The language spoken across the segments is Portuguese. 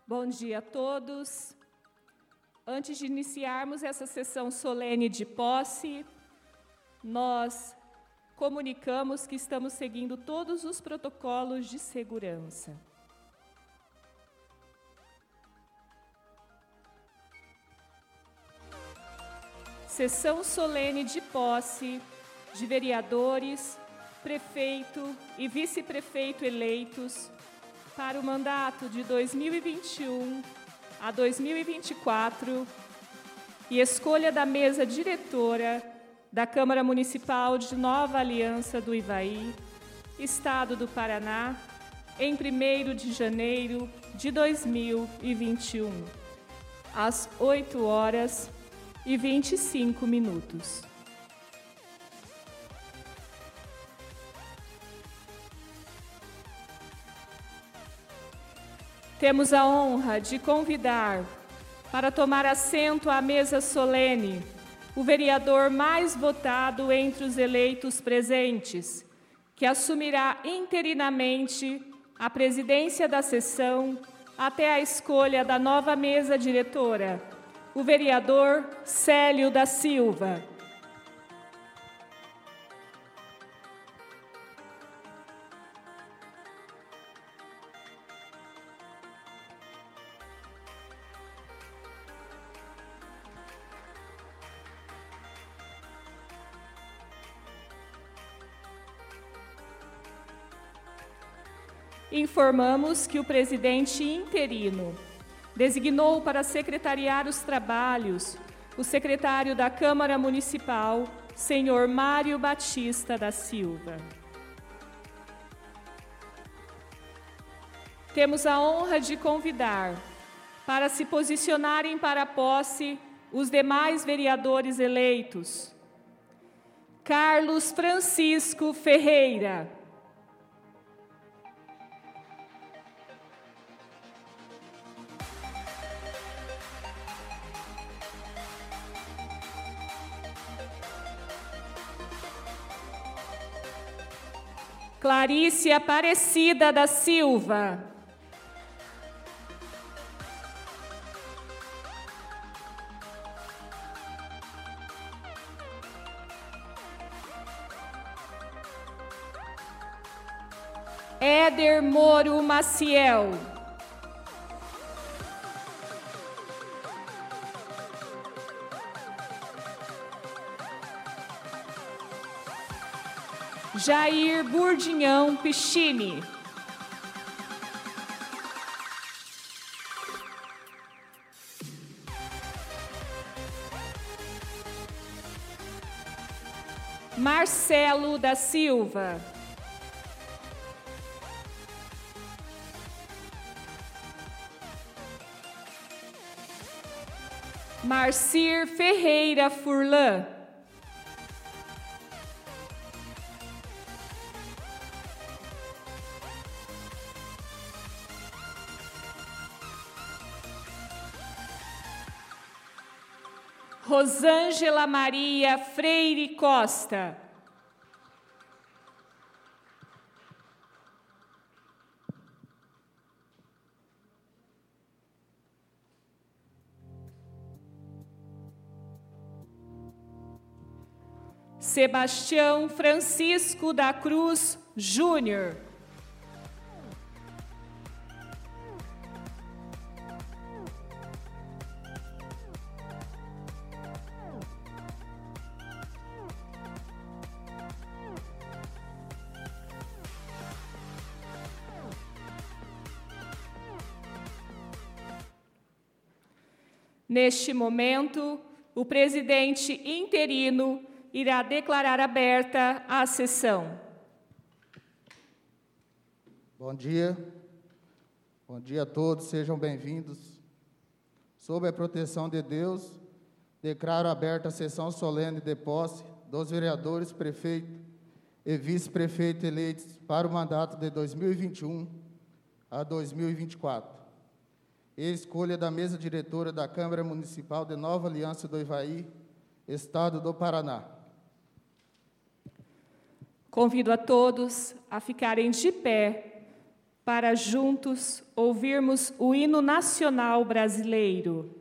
Bom dia a todos. Antes de iniciarmos essa sessão solene de posse, nós comunicamos que estamos seguindo todos os protocolos de segurança. Sessão solene de posse de vereadores, prefeito e vice-prefeito eleitos para o mandato de 2021 a 2024 e escolha da mesa diretora da Câmara Municipal de Nova Aliança do Ivaí, Estado do Paraná, em 1º de janeiro de 2021, às 8h25. Temos a honra de convidar para tomar assento à mesa solene o vereador mais votado entre os eleitos presentes, que assumirá interinamente a presidência da sessão até a escolha da nova mesa diretora, o vereador Célio da Silva. Informamos que o presidente interino designou para secretariar os trabalhos o secretário da Câmara Municipal, senhor Mário Batista da Silva. Temos a honra de convidar para se posicionarem para a posse os demais vereadores eleitos. Carlos Francisco Ferreira. Clarice Aparecida da Silva. Éder Moro Maciel. Jair Burdinhão Pichini. Marcelo da Silva. Marcir Ferreira Furlan. Rosângela Maria Freire Costa. Sebastião Francisco da Cruz Júnior. Neste momento, o presidente interino irá declarar aberta a sessão. Bom dia a todos, sejam bem-vindos. Sob a proteção de Deus, declaro aberta a sessão solene de posse dos vereadores, prefeito e vice-prefeito eleitos para o mandato de 2021 a 2024. E escolha da mesa diretora da Câmara Municipal de Nova Aliança do Ivaí, Estado do Paraná. Convido a todos a ficarem de pé para juntos ouvirmos o hino nacional brasileiro.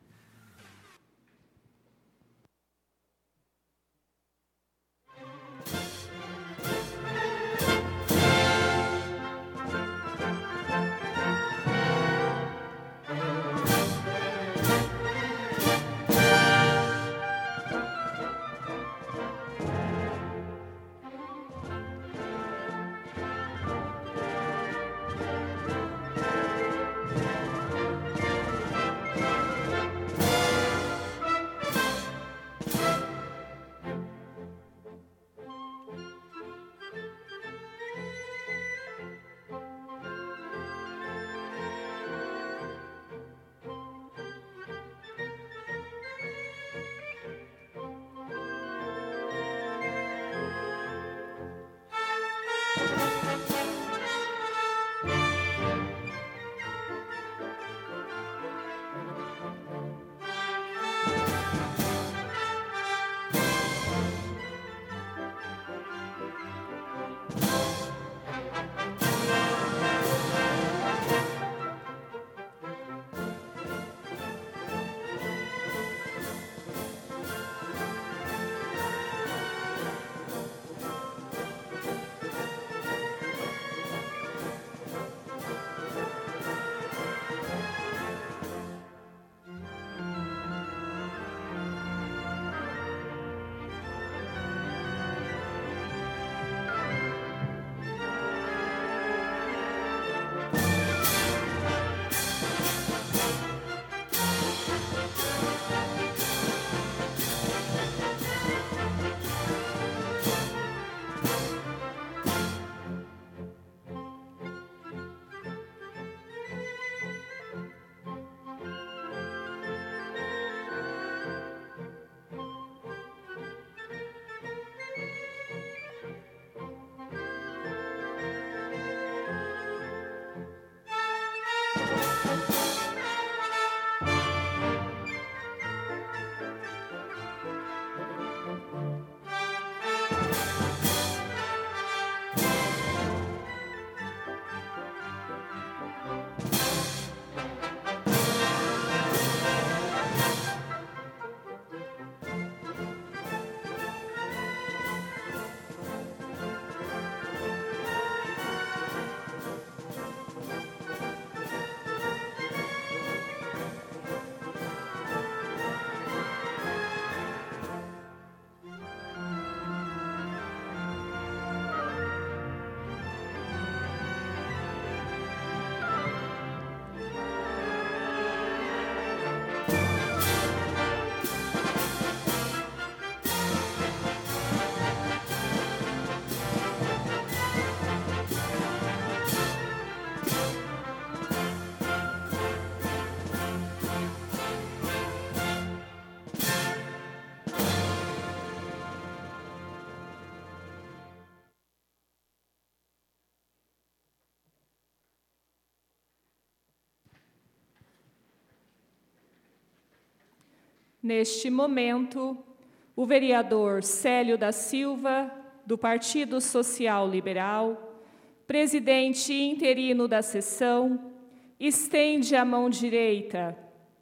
Neste momento, o vereador Célio da Silva, do Partido Social Liberal, presidente interino da sessão, estende a mão direita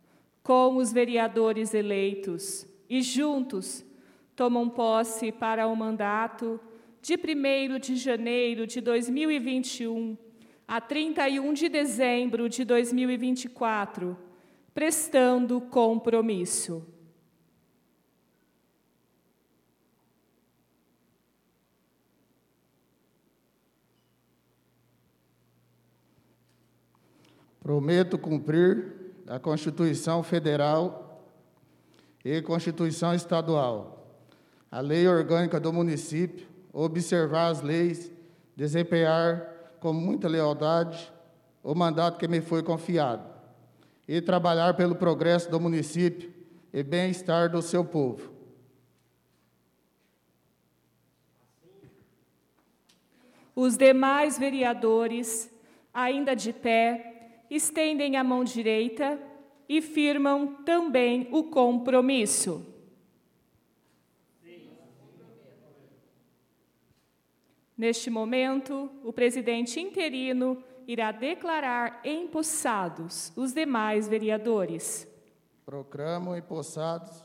com os vereadores eleitos e juntos tomam posse para o mandato de 1º de janeiro de 2021 a 31 de dezembro de 2024, prestando compromisso. Prometo cumprir a Constituição Federal e Constituição Estadual, a Lei Orgânica do Município, observar as leis, desempenhar com muita lealdade o mandato que me foi confiado e trabalhar pelo progresso do município e bem-estar do seu povo. Os demais vereadores, ainda de pé, estendem a mão direita e firmam também o compromisso. Neste momento, o presidente interino irá declarar empossados os demais vereadores. Proclamo empossados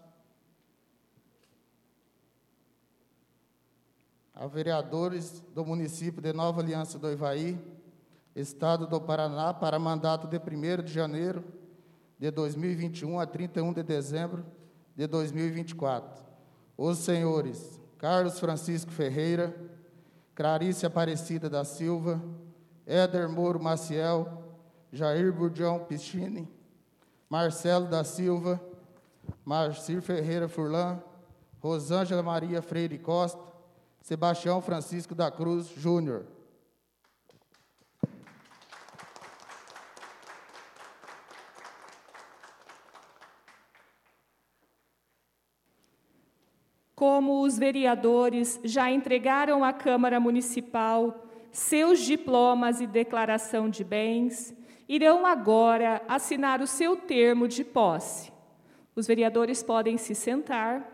a vereadores do município de Nova Aliança do Ivaí, Estado do Paraná, para mandato de 1º de janeiro de 2021 a 31 de dezembro de 2024. Os senhores Carlos Francisco Ferreira, Clarice Aparecida da Silva, Éder Moro Maciel, Jair Burdião Pichini, Marcelo da Silva, Marcir Ferreira Furlan, Rosângela Maria Freire Costa, Sebastião Francisco da Cruz Júnior. Como os vereadores já entregaram à Câmara Municipal seus diplomas e declaração de bens, irão agora assinar o seu termo de posse. Os vereadores podem se sentar.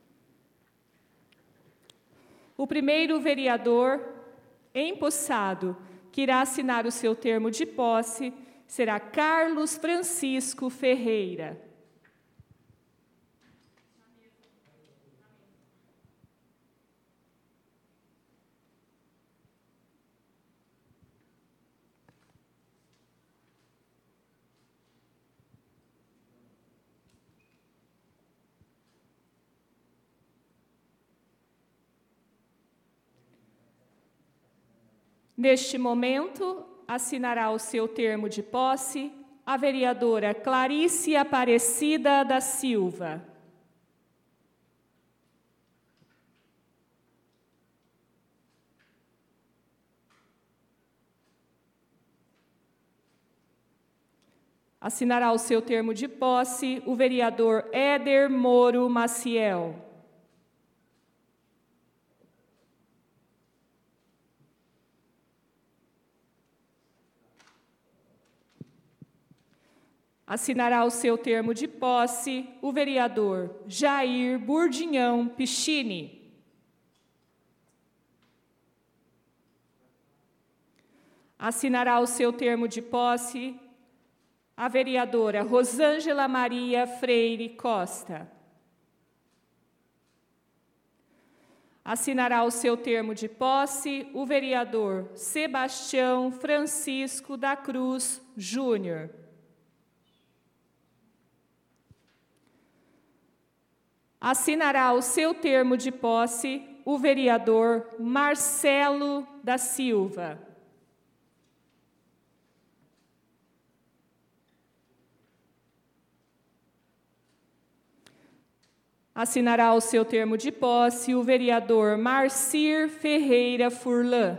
O primeiro vereador empossado que irá assinar o seu termo de posse será Carlos Francisco Ferreira. Neste momento, assinará o seu termo de posse a vereadora Clarice Aparecida da Silva. Assinará o seu termo de posse o vereador Éder Moro Maciel. Assinará o seu termo de posse o vereador Jair Burdião Pichini. Assinará o seu termo de posse a vereadora Rosângela Maria Freire Costa. Assinará o seu termo de posse o vereador Sebastião Francisco da Cruz Júnior. Assinará o seu termo de posse o vereador Marcelo da Silva. Assinará o seu termo de posse o vereador Marcir Ferreira Furlan.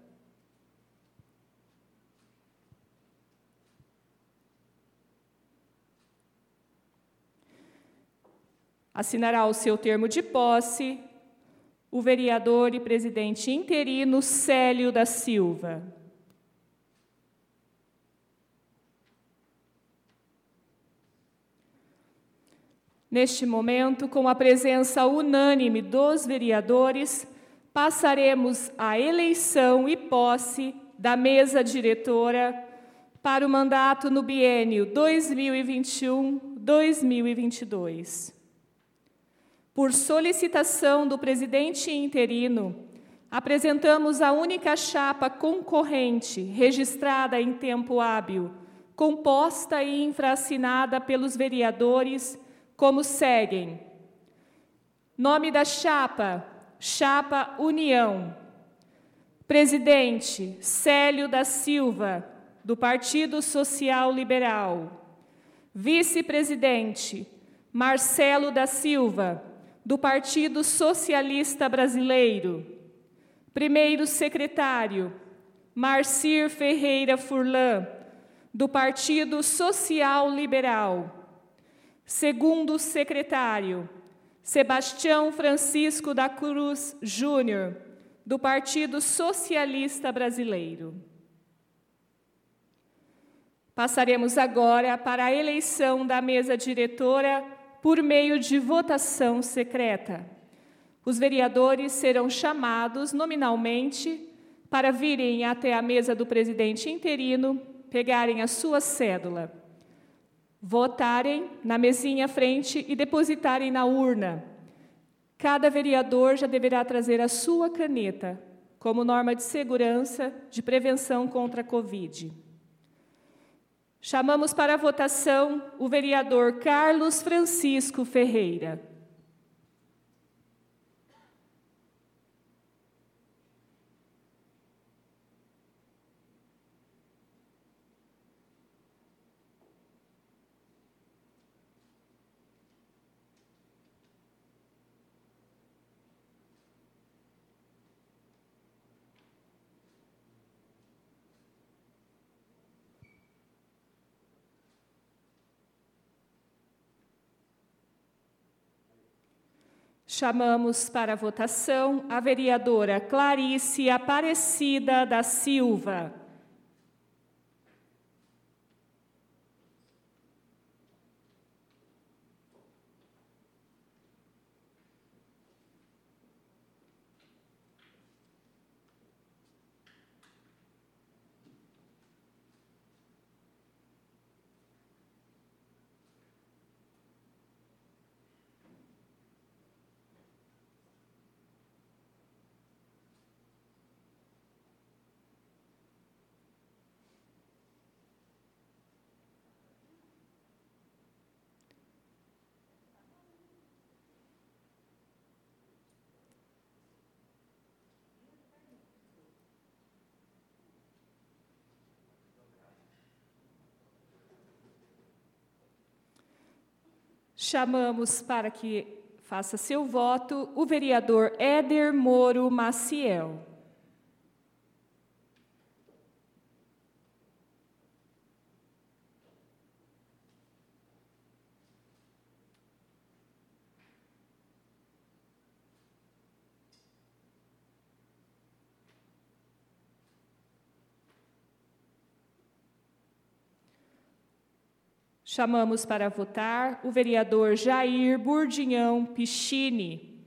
Assinará o seu termo de posse o vereador e presidente interino Célio da Silva. Neste momento, com a presença unânime dos vereadores, passaremos à eleição e posse da mesa diretora para o mandato no biênio 2021-2022. Por solicitação do presidente interino, apresentamos a única chapa concorrente registrada em tempo hábil, composta e infraassinada pelos vereadores, como seguem: nome da chapa, Chapa União. Presidente, Célio da Silva, do Partido Social Liberal. Vice-presidente, Marcelo da Silva, do Partido Socialista Brasileiro. Primeiro secretário, Marcir Ferreira Furlan, do Partido Social Liberal. Segundo secretário, Sebastião Francisco da Cruz Júnior, do Partido Socialista Brasileiro. Passaremos agora para a eleição da mesa diretora por meio de votação secreta. Os vereadores serão chamados nominalmente para virem até a mesa do presidente interino, pegarem a sua cédula, votarem na mesinha à frente e depositarem na urna. Cada vereador já deverá trazer a sua caneta, como norma de segurança de prevenção contra a Covid. Chamamos para a votação o vereador Carlos Francisco Ferreira. Chamamos para a votação a vereadora Clarice Aparecida da Silva. Chamamos para que faça seu voto o vereador Éder Moro Maciel. Chamamos para votar o vereador Jair Burdinhão Pichini.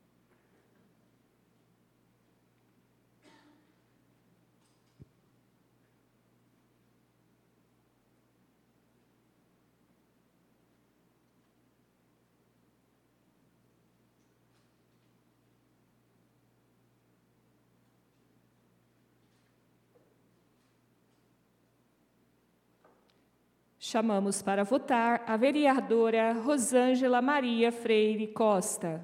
Chamamos para votar a vereadora Rosângela Maria Freire Costa.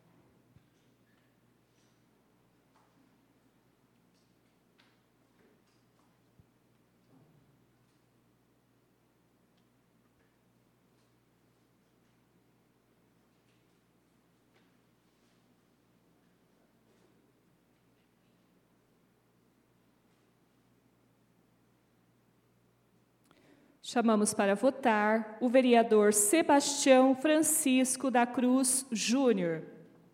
Chamamos para votar o vereador Sebastião Francisco da Cruz Júnior.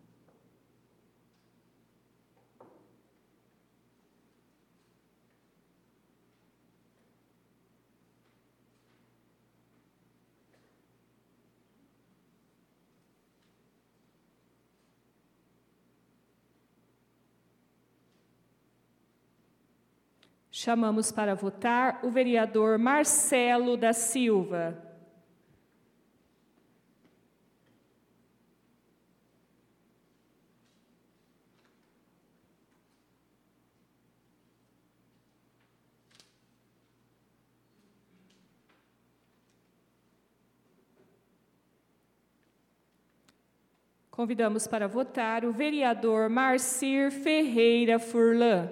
Chamamos para votar o vereador Marcelo da Silva. Convidamos para votar o vereador Marcir Ferreira Furlan.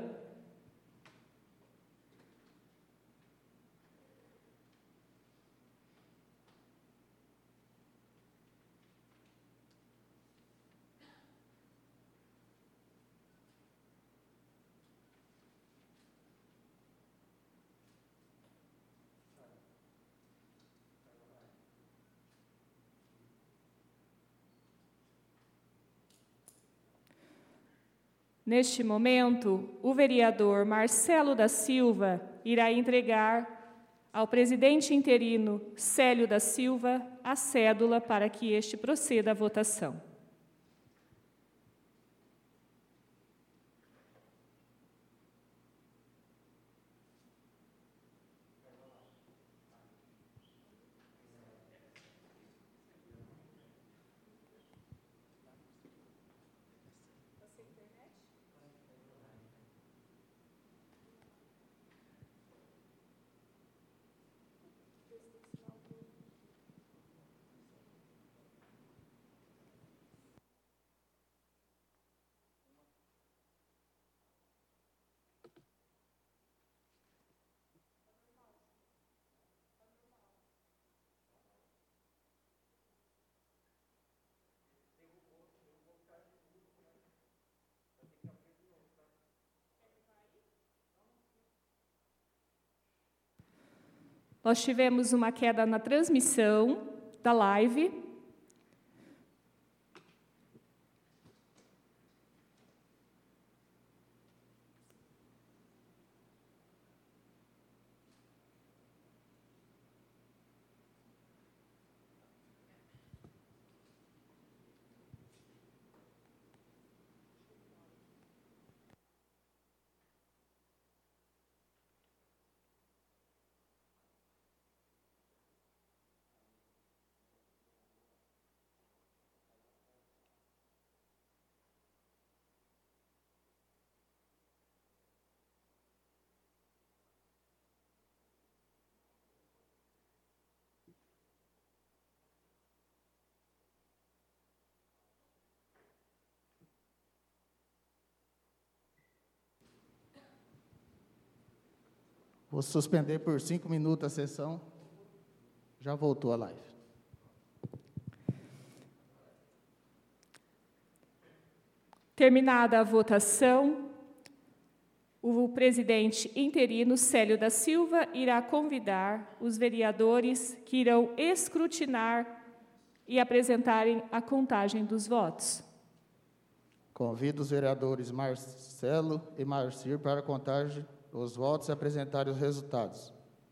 Neste momento, o vereador Marcelo da Silva irá entregar ao presidente interino Célio da Silva a cédula para que este proceda à votação. Nós tivemos uma queda na transmissão da live. Vou suspender por 5 minutos a sessão. Já voltou a live. Terminada a votação, o presidente interino, Célio da Silva, irá convidar os vereadores que irão escrutinar e apresentarem a contagem dos votos. Convido os vereadores Marcelo e Marcir para a contagem dos votos e apresentarem os resultados.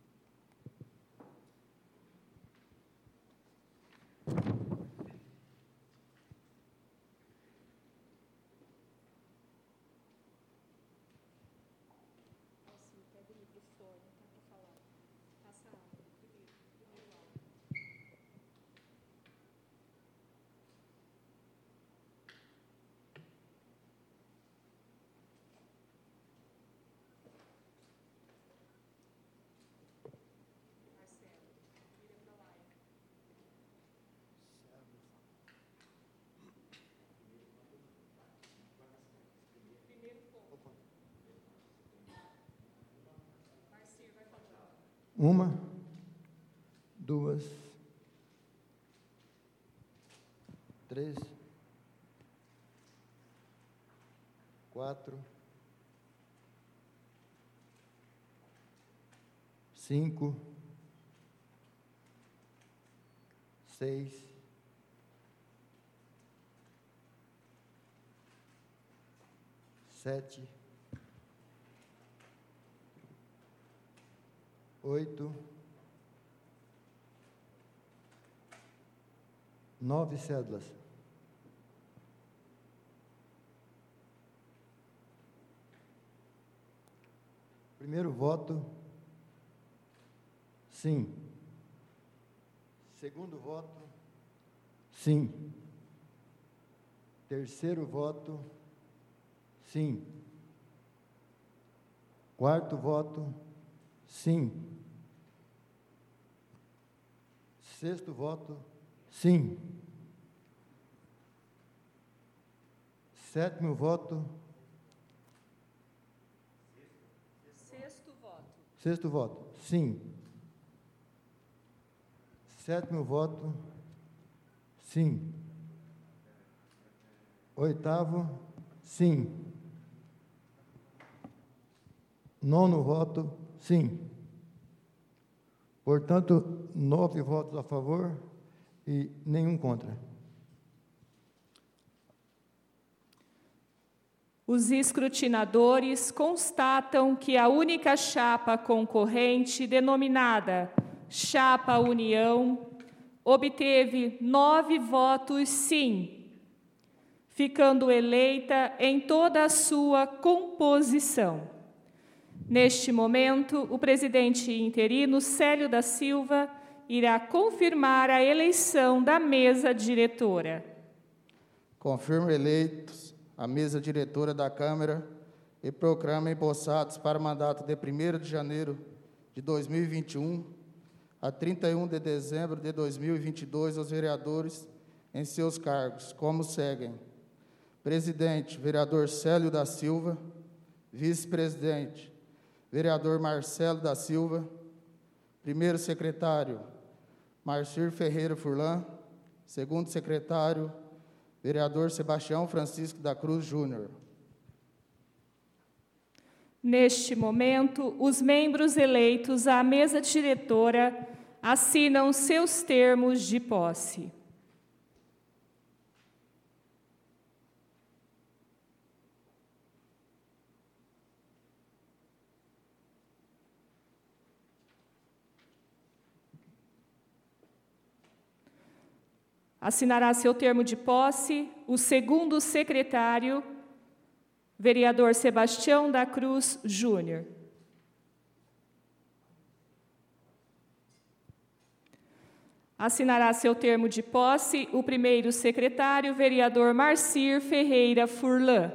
Uma, duas, três, quatro, cinco, seis, sete, 8, 9 cédulas. Primeiro voto, sim. Segundo voto, sim. Terceiro voto, sim. Quarto voto, sim. Sexto voto, sim. Sétimo voto. Sexto voto, sim. Sétimo voto, sim. Oitavo, sim. Nono voto, sim. Portanto, 9 votos a favor e nenhum contra. Os escrutinadores constatam que a única chapa concorrente, denominada Chapa União, obteve 9 votos sim, ficando eleita em toda a sua composição. Neste momento, o presidente interino, Célio da Silva, irá confirmar a eleição da mesa diretora. Confirmo eleitos a mesa diretora da Câmara e proclamo empossados para o mandato de 1º de janeiro de 2021 a 31 de dezembro de 2022 os vereadores em seus cargos, como seguem: presidente, vereador Célio da Silva; vice-presidente, vereador Marcelo da Silva; primeiro secretário, Marcir Ferreira Furlan; segundo secretário, vereador Sebastião Francisco da Cruz Júnior. Neste momento, os membros eleitos à mesa diretora assinam seus termos de posse. Assinará seu termo de posse o segundo secretário, vereador Sebastião da Cruz Júnior. Assinará seu termo de posse o primeiro secretário, vereador Marcir Ferreira Furlan.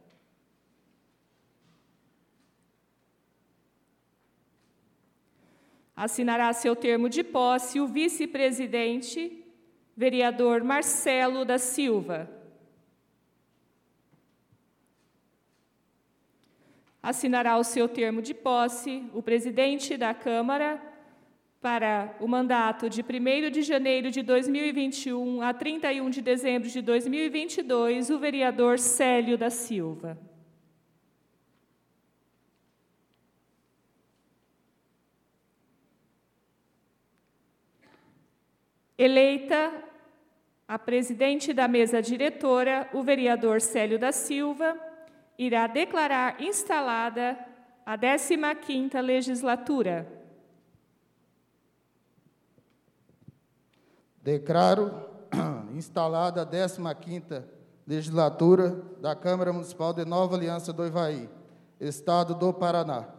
Assinará seu termo de posse o vice-presidente, vereador Marcelo da Silva. Assinará o seu termo de posse o presidente da Câmara para o mandato de 1º de janeiro de 2021 a 31 de dezembro de 2022, o vereador Célio da Silva. Eleita a presidente da mesa diretora, o vereador Célio da Silva, irá declarar instalada a 15ª legislatura. Declaro instalada a 15ª legislatura da Câmara Municipal de Nova Aliança do Ivaí, Estado do Paraná.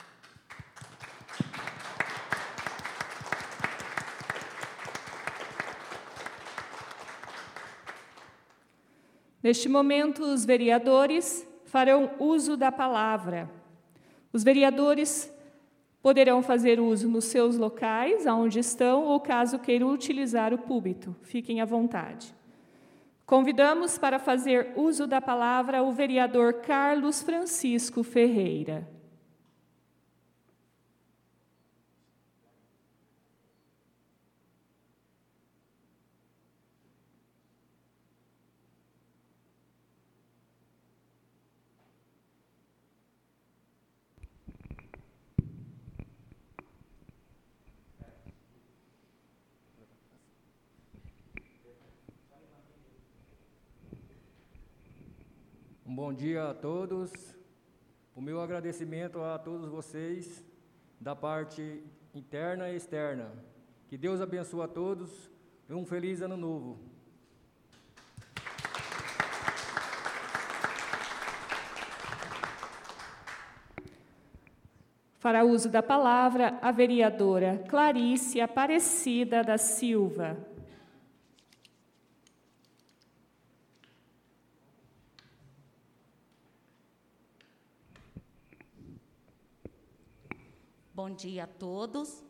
Neste momento, os vereadores farão uso da palavra. Os vereadores poderão fazer uso nos seus locais, aonde estão, ou caso queiram utilizar o púlpito. Fiquem à vontade. Convidamos para fazer uso da palavra o vereador Carlos Francisco Ferreira. Um bom dia a todos. O meu agradecimento a todos vocês, da parte interna e externa. Que Deus abençoe a todos e um feliz ano novo. Fará uso da palavra a vereadora Clarice Aparecida da Silva. Bom dia a todos.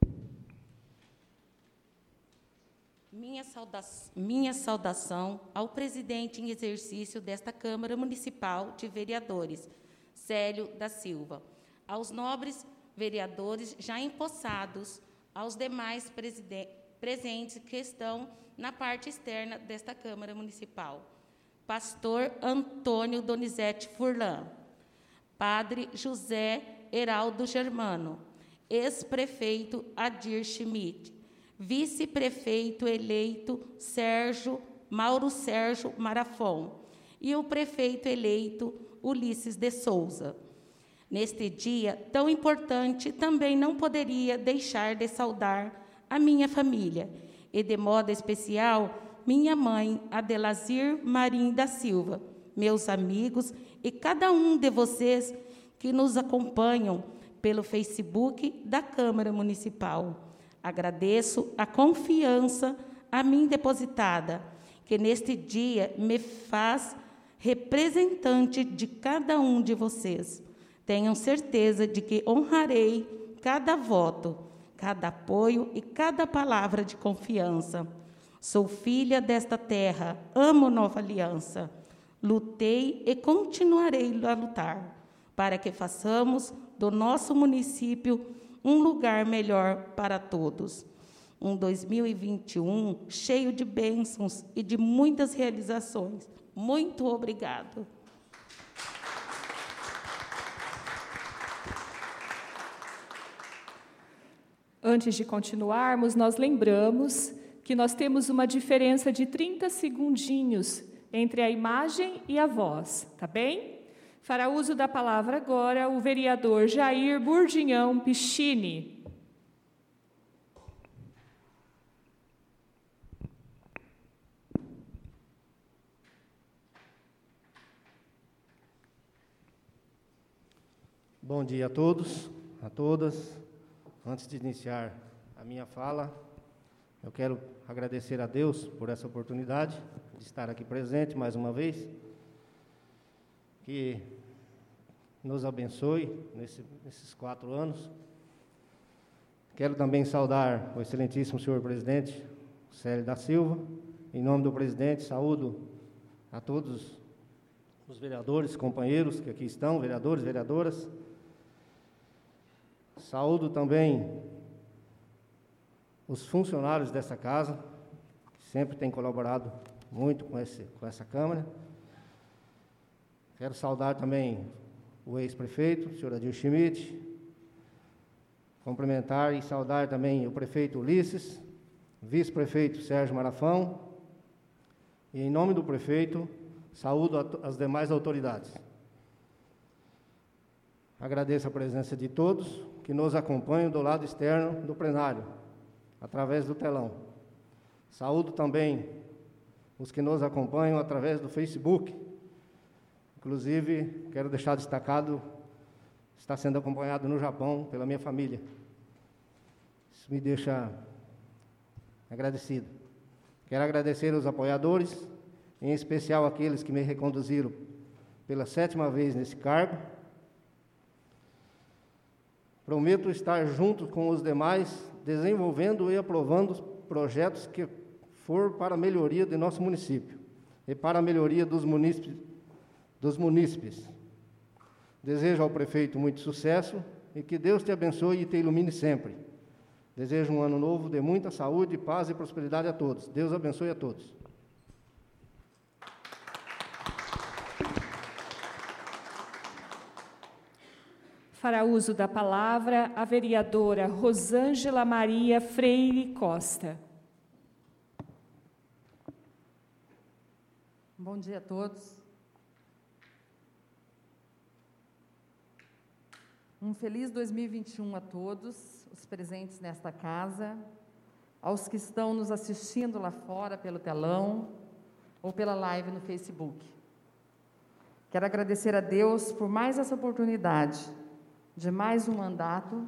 Minha saudação ao presidente em exercício desta Câmara Municipal de Vereadores, Célio da Silva, aos nobres vereadores já empossados, aos demais presentes que estão na parte externa desta Câmara Municipal, pastor Antônio Donizete Furlan, padre José Heraldo Germano, ex-prefeito Adir Schmidt, vice-prefeito eleito Mauro Sérgio Marafon e o prefeito eleito Ulisses de Souza. Neste dia tão importante, também não poderia deixar de saudar a minha família, e de modo especial, minha mãe, Adelazir Marim da Silva, meus amigos e cada um de vocês que nos acompanham pelo Facebook da Câmara Municipal. Agradeço a confiança a mim depositada, que neste dia me faz representante de cada um de vocês. Tenham certeza de que honrarei cada voto, cada apoio e cada palavra de confiança. Sou filha desta terra, amo Nova Aliança. Lutei e continuarei a lutar para que façamos do nosso município um lugar melhor para todos. Um 2021 cheio de bênçãos e de muitas realizações. Muito obrigado. Antes de continuarmos, nós lembramos que nós temos uma diferença de 30 segundinhos entre a imagem e a voz, tá bem? Fará uso da palavra agora o vereador Jair Burdinhão Piccini. Bom dia a todos, a todas. Antes de iniciar a minha fala, eu quero agradecer a Deus por essa oportunidade de estar aqui presente mais uma vez. Que nos abençoe nesses 4 anos. Quero também saudar o excelentíssimo senhor presidente, Célio da Silva. Em nome do presidente, saúdo a todos os vereadores, companheiros que aqui estão, vereadores, vereadoras. Saúdo também os funcionários dessa casa, que sempre têm colaborado muito com essa Câmara. Quero saudar também o ex-prefeito, o senhor Adil Schmidt, cumprimentar e saudar também o prefeito Ulisses, vice-prefeito Sérgio Marafão, e em nome do prefeito, saúdo as demais autoridades. Agradeço a presença de todos que nos acompanham do lado externo do plenário, através do telão. Saúdo também os que nos acompanham através do Facebook. Inclusive, quero deixar destacado, está sendo acompanhado no Japão pela minha família. Isso me deixa agradecido. Quero agradecer aos apoiadores, em especial aqueles que me reconduziram pela 7ª vez nesse cargo. Prometo estar junto com os demais, desenvolvendo e aprovando projetos que for para a melhoria de nosso município e para a melhoria dos munícipes. Desejo ao prefeito muito sucesso e que Deus te abençoe e te ilumine sempre. Desejo um ano novo de muita saúde, paz e prosperidade a todos. Deus abençoe a todos. Fará uso da palavra a vereadora Rosângela Maria Freire Costa. Bom dia a todos. Um feliz 2021 a todos, os presentes nesta casa, aos que estão nos assistindo lá fora pelo telão ou pela live no Facebook. Quero agradecer a Deus por mais essa oportunidade de mais um mandato,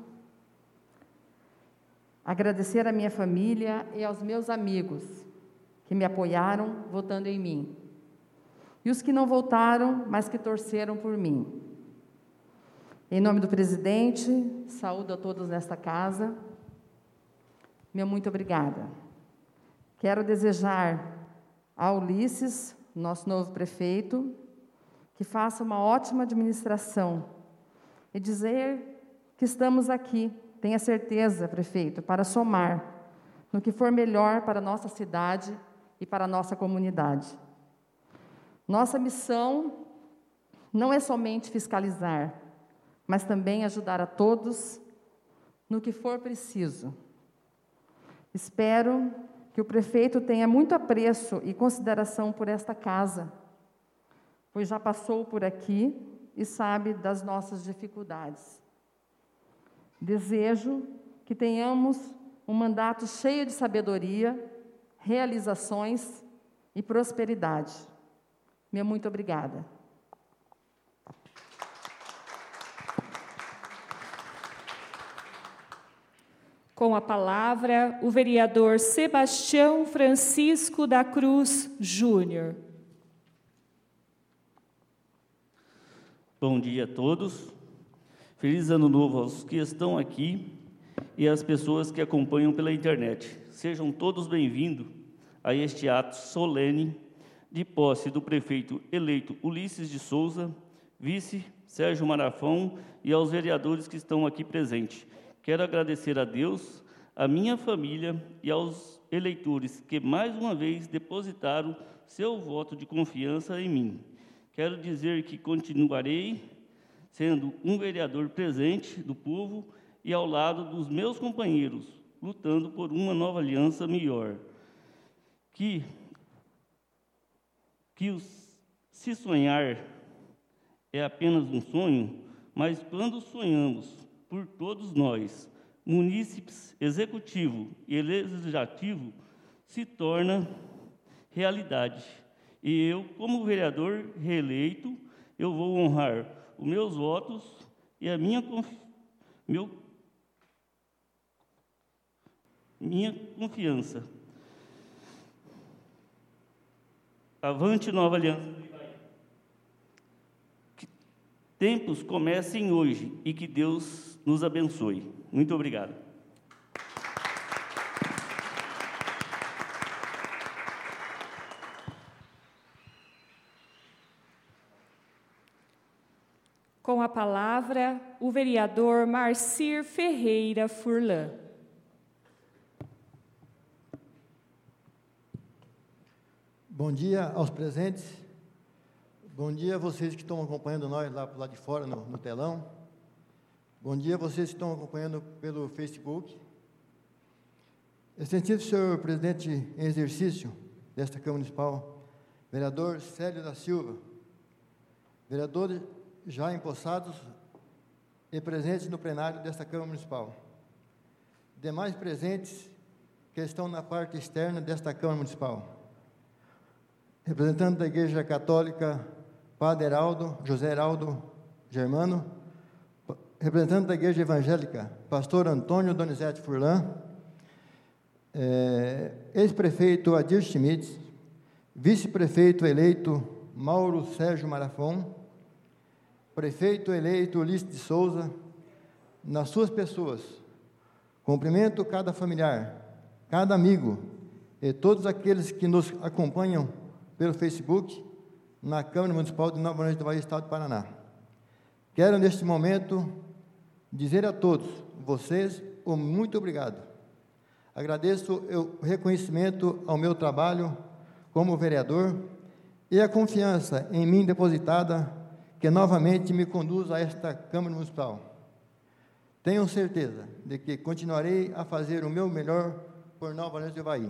agradecer à minha família e aos meus amigos que me apoiaram votando em mim, e os que não votaram, mas que torceram por mim. Em nome do presidente, saúdo a todos nesta casa, meu muito obrigada. Quero desejar a Ulisses, nosso novo prefeito, que faça uma ótima administração, e dizer que estamos aqui, tenha certeza, prefeito, para somar no que for melhor para a nossa cidade e para a nossa comunidade. Nossa missão não é somente fiscalizar, mas também ajudar a todos no que for preciso. Espero que o prefeito tenha muito apreço e consideração por esta casa, pois já passou por aqui e sabe das nossas dificuldades. Desejo que tenhamos um mandato cheio de sabedoria, realizações e prosperidade. Meu muito obrigada. Com a palavra, o vereador Sebastião Francisco da Cruz Júnior. Bom dia a todos. Feliz ano novo aos que estão aqui e às pessoas que acompanham pela internet. Sejam todos bem-vindos a este ato solene de posse do prefeito eleito Ulisses de Souza, vice Sérgio Marafão e aos vereadores que estão aqui presentes. Quero agradecer a Deus, a minha família e aos eleitores que mais uma vez depositaram seu voto de confiança em mim. Quero dizer que continuarei sendo um vereador presente do povo e ao lado dos meus companheiros, lutando por uma nova aliança melhor. Se sonhar é apenas um sonho, mas quando sonhamos por todos nós, munícipes, executivo e legislativo, se torna realidade. E eu, como vereador reeleito, eu vou honrar os meus votos e a minha confiança. Avante, nova aliança. Que tempos comecem hoje e que Deus nos abençoe. Muito obrigado. Com a palavra, o vereador Marcir Ferreira Furlan. Bom dia aos presentes. Bom dia a vocês que estão acompanhando nós lá do lado de fora, no telão. Bom dia a vocês que estão acompanhando pelo Facebook. Excelentíssimo senhor presidente em exercício desta Câmara Municipal, vereador Célio da Silva, vereadores já empossados e presentes no plenário desta Câmara Municipal, demais presentes que estão na parte externa desta Câmara Municipal, representante da Igreja Católica, Padre José Heraldo Germano, representante da Igreja Evangélica, pastor Antônio Donizete Furlan, ex-prefeito Adir Schmitz, vice-prefeito eleito Mauro Sérgio Marafon, prefeito eleito Ulisses de Souza, nas suas pessoas, cumprimento cada familiar, cada amigo e todos aqueles que nos acompanham pelo Facebook, na Câmara Municipal de Nova Orange do Bahia, Estado do Paraná. Quero, neste momento, dizer a todos vocês um muito obrigado. Agradeço o reconhecimento ao meu trabalho como vereador e a confiança em mim depositada que novamente me conduz a esta Câmara Municipal. Tenho certeza de que continuarei a fazer o meu melhor por Nova Orange do Bahia.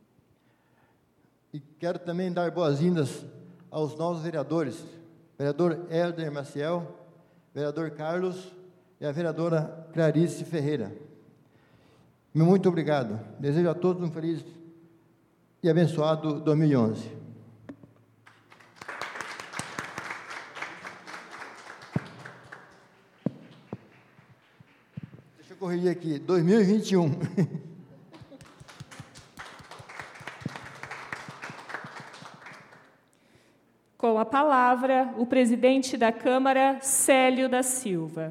E quero também dar boas-vindas aos novos vereadores, vereador Helder Maciel, vereador Carlos e a vereadora Clarice Ferreira. Muito obrigado. Desejo a todos um feliz e abençoado 2011. Deixa eu corrigir aqui, 2021. Com a palavra, o presidente da Câmara, Célio da Silva.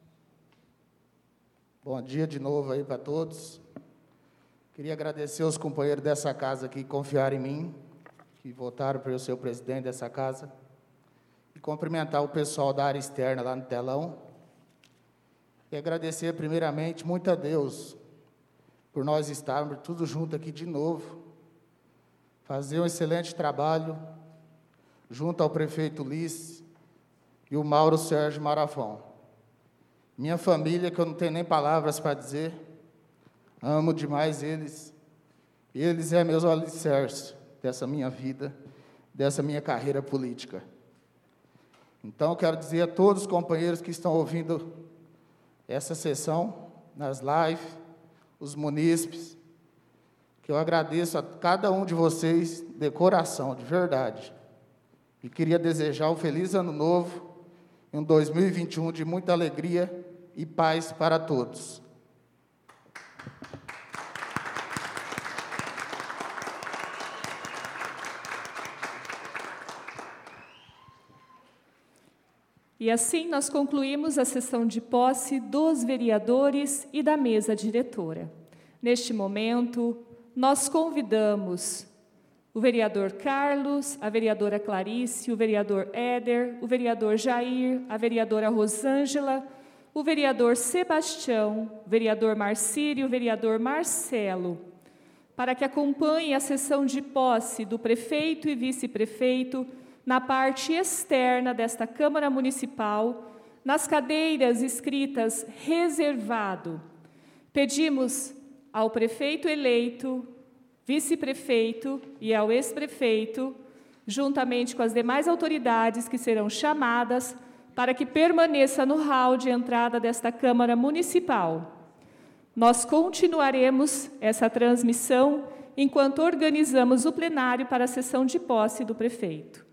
Bom dia de novo aí para todos. Queria agradecer aos companheiros dessa casa que confiaram em mim, que votaram para eu ser o presidente dessa casa, e cumprimentar o pessoal da área externa lá no telão, e agradecer primeiramente muito a Deus por nós estarmos tudo junto aqui de novo, fazer um excelente trabalho, junto ao prefeito Ulisses e o Mauro Sérgio Marafon. Minha família, que eu não tenho nem palavras para dizer, amo demais eles. Eles é meus alicerces dessa minha vida, dessa minha carreira política. Então, eu quero dizer a todos os companheiros que estão ouvindo essa sessão, nas lives, os munícipes, que eu agradeço a cada um de vocês de coração, de verdade. E queria desejar um feliz ano novo, um 2021 de muita alegria e paz para todos. E assim nós concluímos a sessão de posse dos vereadores e da mesa diretora. Neste momento, nós convidamos o vereador Carlos, a vereadora Clarice, o vereador Éder, o vereador Jair, a vereadora Rosângela, o vereador Sebastião, o vereador Marcírio e o vereador Marcelo, para que acompanhem a sessão de posse do prefeito e vice-prefeito na parte externa desta Câmara Municipal, nas cadeiras escritas reservado. Pedimos ao prefeito eleito, vice-prefeito e ao ex-prefeito, juntamente com as demais autoridades que serão chamadas, para que permaneça no hall de entrada desta Câmara Municipal. Nós continuaremos essa transmissão enquanto organizamos o plenário para a sessão de posse do prefeito.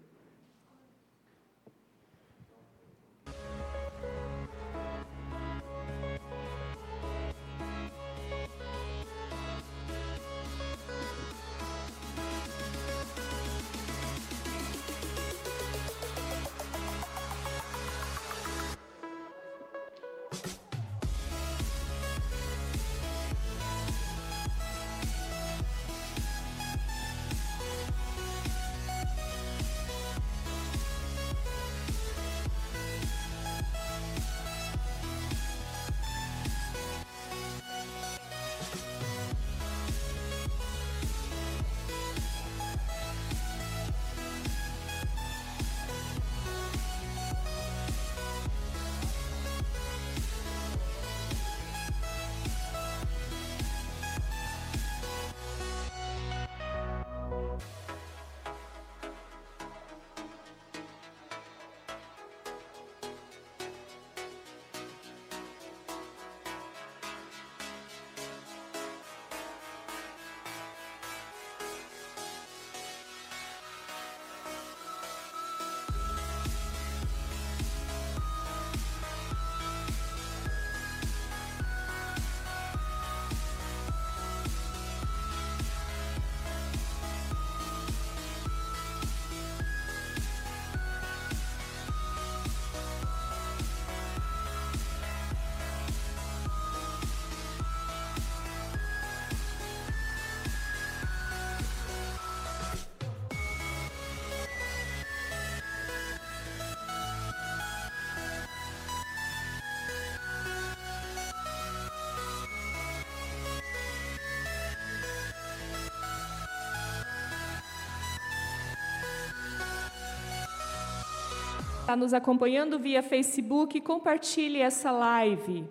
Está nos acompanhando via Facebook, compartilhe essa live.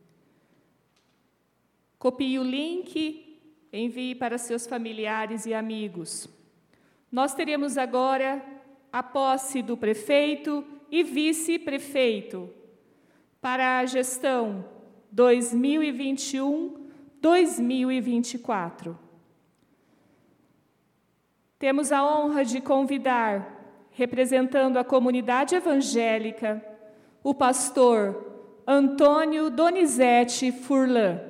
Copie o link, envie para seus familiares e amigos. Nós teremos agora a posse do prefeito e vice-prefeito para a gestão 2021-2024. Temos a honra de convidar, representando a comunidade evangélica, o pastor Antônio Donizete Furlan.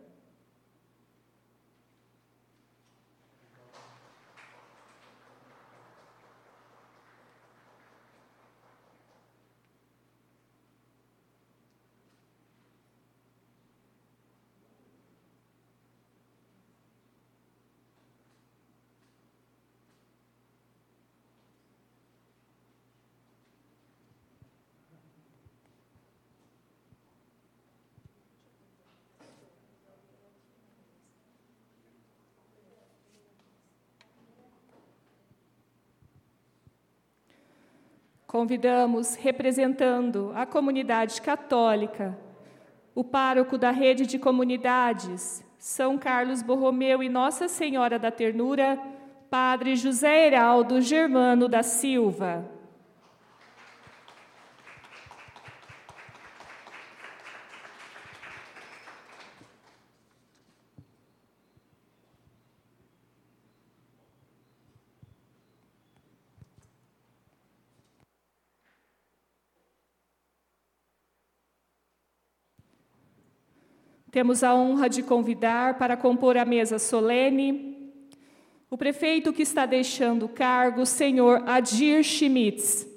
Convidamos, representando a comunidade católica, o pároco da rede de comunidades São Carlos Borromeu e Nossa Senhora da Ternura, Padre José Heraldo Germano da Silva. Temos a honra de convidar para compor a mesa solene o prefeito que está deixando o cargo, o senhor Adir Schmitz.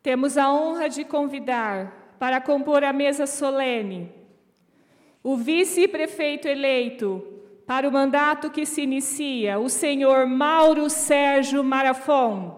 Temos a honra de convidar para compor a mesa solene o vice-prefeito eleito para o mandato que se inicia, o senhor Mauro Sérgio Marafon.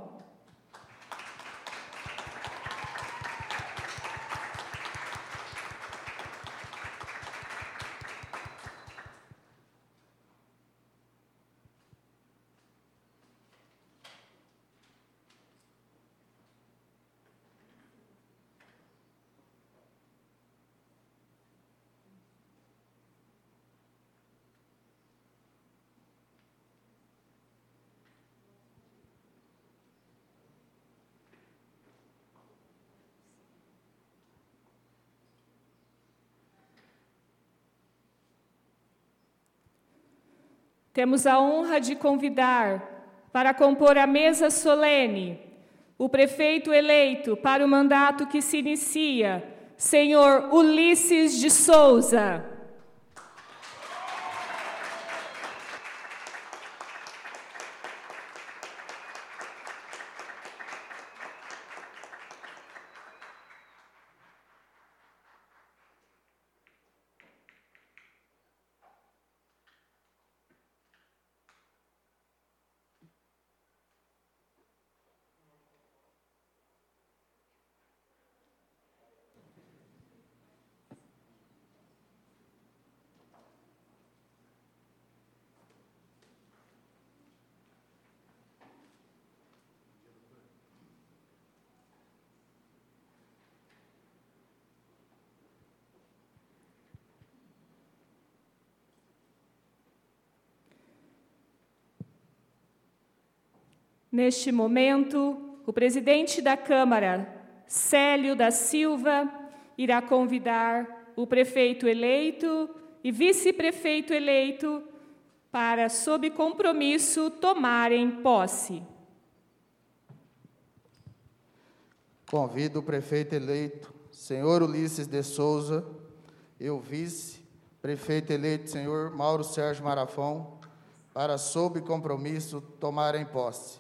Temos a honra de convidar para compor a mesa solene o prefeito eleito para o mandato que se inicia, senhor Ulisses de Souza. Neste momento, o presidente da Câmara, Célio da Silva, irá convidar o prefeito eleito e vice-prefeito eleito para, sob compromisso, tomarem posse. Convido o prefeito eleito, senhor Ulisses de Souza, e o vice-prefeito eleito, senhor Mauro Sérgio Marafon, para, sob compromisso, tomarem posse.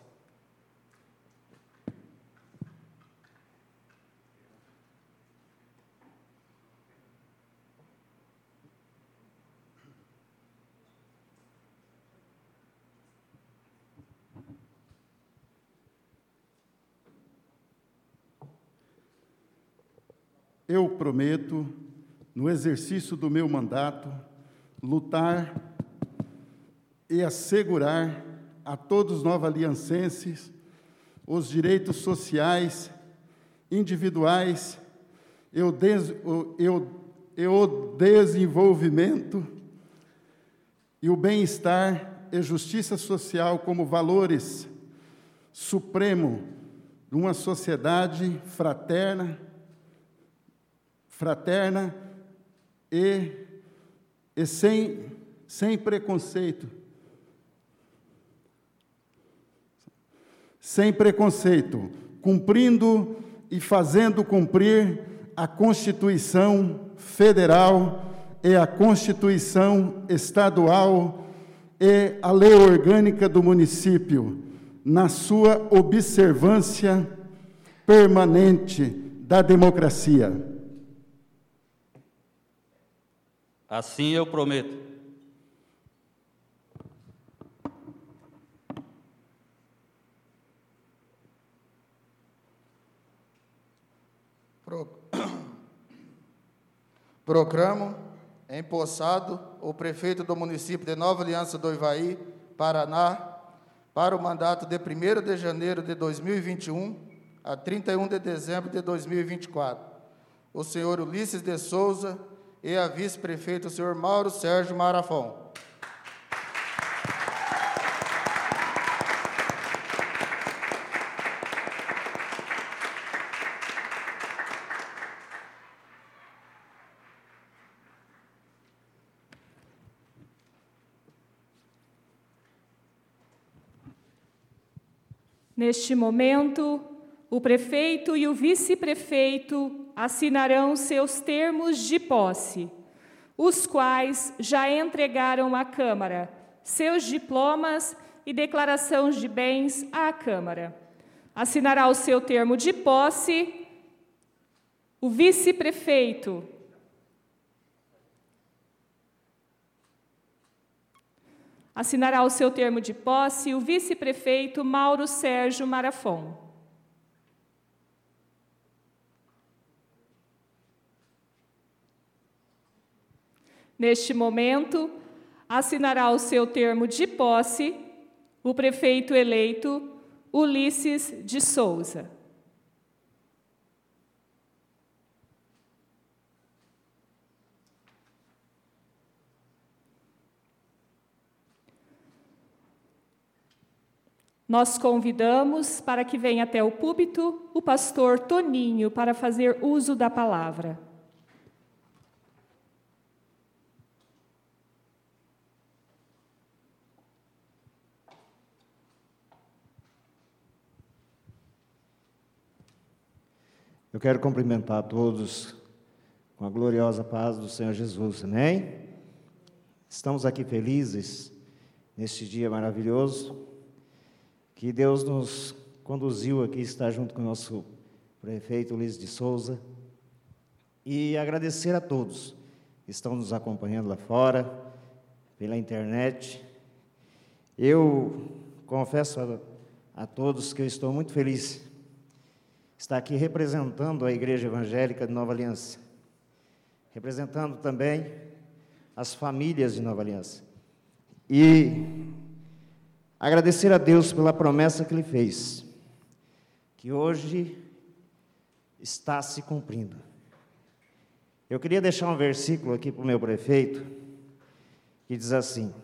Eu prometo, no exercício do meu mandato, lutar e assegurar a todos os nova-aliancenses os direitos sociais, individuais e o desenvolvimento e o bem-estar e justiça social como valores supremos de uma sociedade fraterna e sem preconceito. Sem preconceito, cumprindo e fazendo cumprir a Constituição Federal e a Constituição Estadual e a Lei Orgânica do município, na sua observância permanente da democracia. Assim eu prometo. Proclamo empossado o prefeito do município de Nova Aliança do Ivaí, Paraná, para o mandato de 1º de janeiro de 2021 a 31 de dezembro de 2024. O senhor Ulisses de Souza e a vice-prefeita, o senhor Mauro Sérgio Marafon. Neste momento, o prefeito e o vice-prefeito assinarão seus termos de posse, os quais já entregaram à Câmara seus diplomas e declarações de bens à Câmara. Assinará o seu termo de posse o vice-prefeito. Assinará o seu termo de posse o vice-prefeito Mauro Sérgio Marafon. Neste momento, assinará o seu termo de posse o prefeito eleito Ulisses de Souza. Nós convidamos para que venha até o púlpito o pastor Toninho para fazer uso da palavra. Eu quero cumprimentar a todos com a gloriosa paz do Senhor Jesus, amém? Estamos aqui felizes neste dia maravilhoso, que Deus nos conduziu aqui, estar junto com o nosso prefeito Ulisses de Souza, e agradecer a todos que estão nos acompanhando lá fora, pela internet. Eu confesso a todos que eu estou muito feliz estar aqui representando a Igreja Evangélica de Nova Aliança, representando também as famílias de Nova Aliança, e agradecer a Deus pela promessa que Ele fez, que hoje está se cumprindo. Eu queria deixar um versículo aqui para o meu prefeito, que diz assim: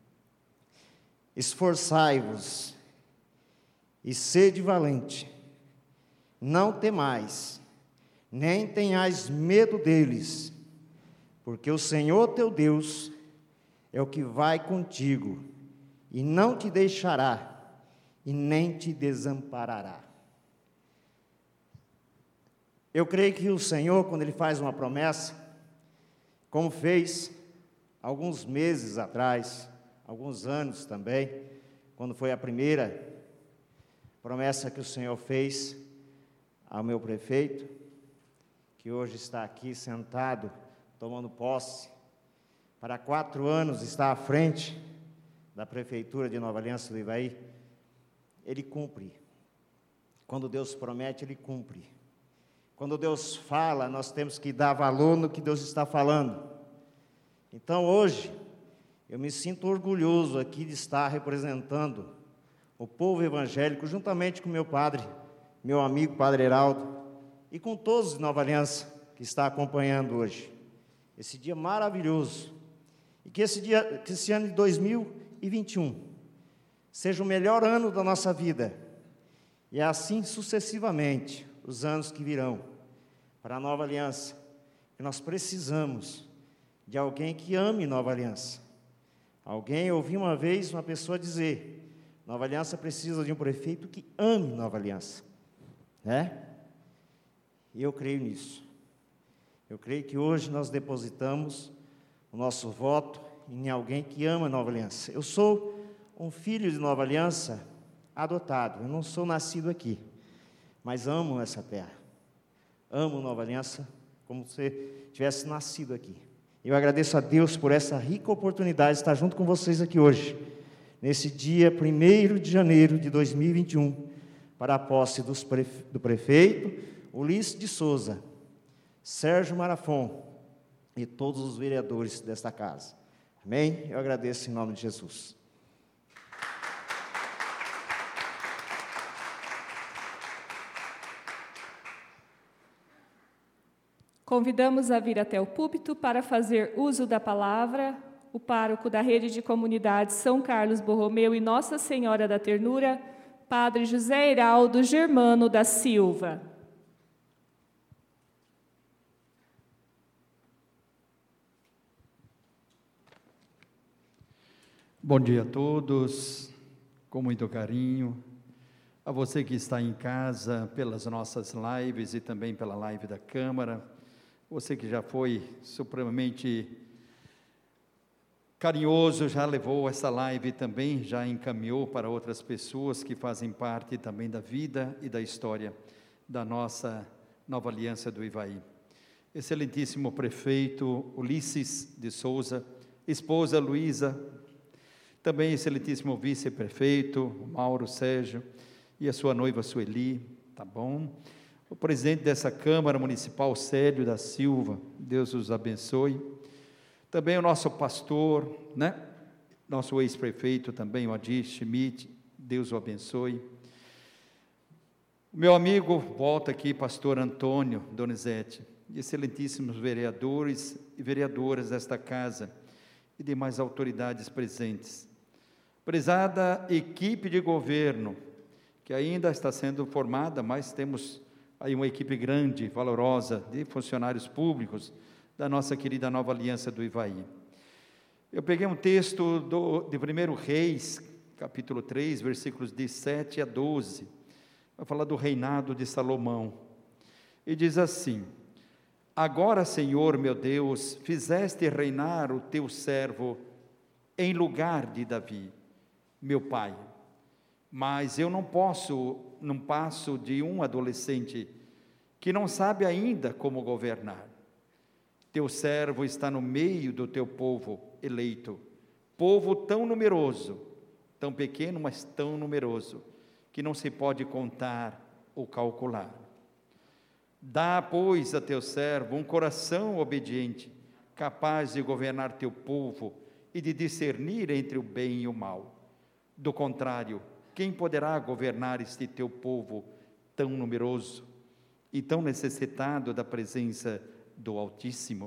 esforçai-vos e sede valente, não temais, nem tenhais medo deles, porque o Senhor teu Deus é o que vai contigo, e não te deixará, e nem te desamparará. Eu creio que o Senhor, quando Ele faz uma promessa, como fez alguns meses atrás, alguns anos também, quando foi a primeira promessa que o Senhor fez ao meu prefeito, que hoje está aqui sentado, tomando posse, para 4 anos está à frente da Prefeitura de Nova Aliança do Ivaí. Ele cumpre. Quando Deus promete, Ele cumpre. Quando Deus fala, nós temos que dar valor no que Deus está falando. Então, hoje, eu me sinto orgulhoso aqui de estar representando o povo evangélico, juntamente com meu padre, meu amigo Padre Heraldo, e com todos de Nova Aliança que está acompanhando hoje esse dia maravilhoso, e que esse ano de 2021 seja o melhor ano da nossa vida, e assim sucessivamente os anos que virão para a Nova Aliança, que nós precisamos de alguém que ame Nova Aliança. Eu ouvi uma vez uma pessoa dizer: Nova Aliança precisa de um prefeito que ame Nova Aliança, né? E eu creio nisso. Eu creio que hoje nós depositamos o nosso voto em alguém que ama Nova Aliança. Eu sou um filho de Nova Aliança adotado, eu não sou nascido aqui, mas amo essa terra, amo Nova Aliança como se tivesse nascido aqui. Eu agradeço a Deus por essa rica oportunidade de estar junto com vocês aqui hoje, nesse dia 1º de janeiro de 2021, para a posse do prefeito Ulisses de Souza, Sérgio Marafon e todos os vereadores desta casa. Amém? Eu agradeço em nome de Jesus. Convidamos a vir até o púlpito para fazer uso da palavra o pároco da Rede de Comunidades São Carlos Borromeu e Nossa Senhora da Ternura, Padre José Heraldo Germano da Silva. Bom dia a todos, com muito carinho. A você que está em casa, pelas nossas lives e também pela live da Câmara, você que já foi supremamente carinhoso já levou essa live também, já encaminhou para outras pessoas que fazem parte também da vida e da história da nossa Nova Aliança do Ivaí. Excelentíssimo prefeito Ulisses de Souza, esposa Luísa, também excelentíssimo vice-prefeito Mauro Sérgio e a sua noiva Sueli, tá bom? O presidente dessa Câmara Municipal, Célio da Silva, Deus os abençoe. Também o nosso pastor, né? Nosso ex-prefeito também, o Adir Schmidt, Deus o abençoe. O meu amigo, volta aqui, pastor Antônio Donizete, e excelentíssimos vereadores e vereadoras desta casa e demais autoridades presentes. Prezada equipe de governo, que ainda está sendo formada, mas temos aí uma equipe grande, valorosa, de funcionários públicos, da nossa querida Nova Aliança do Ivaí. Eu peguei um texto de 1 Reis, capítulo 3, versículos de 7 a 12, vai falar do reinado de Salomão, e diz assim: agora, Senhor meu Deus, fizeste reinar o teu servo em lugar de Davi, meu pai, mas eu não passo de um adolescente que não sabe ainda como governar. Teu servo está no meio do teu povo eleito, povo tão numeroso, tão pequeno, mas tão numeroso, que não se pode contar ou calcular. Dá, pois, a teu servo um coração obediente, capaz de governar teu povo e de discernir entre o bem e o mal. Do contrário, quem poderá governar este teu povo tão numeroso e tão necessitado da presença do Altíssimo?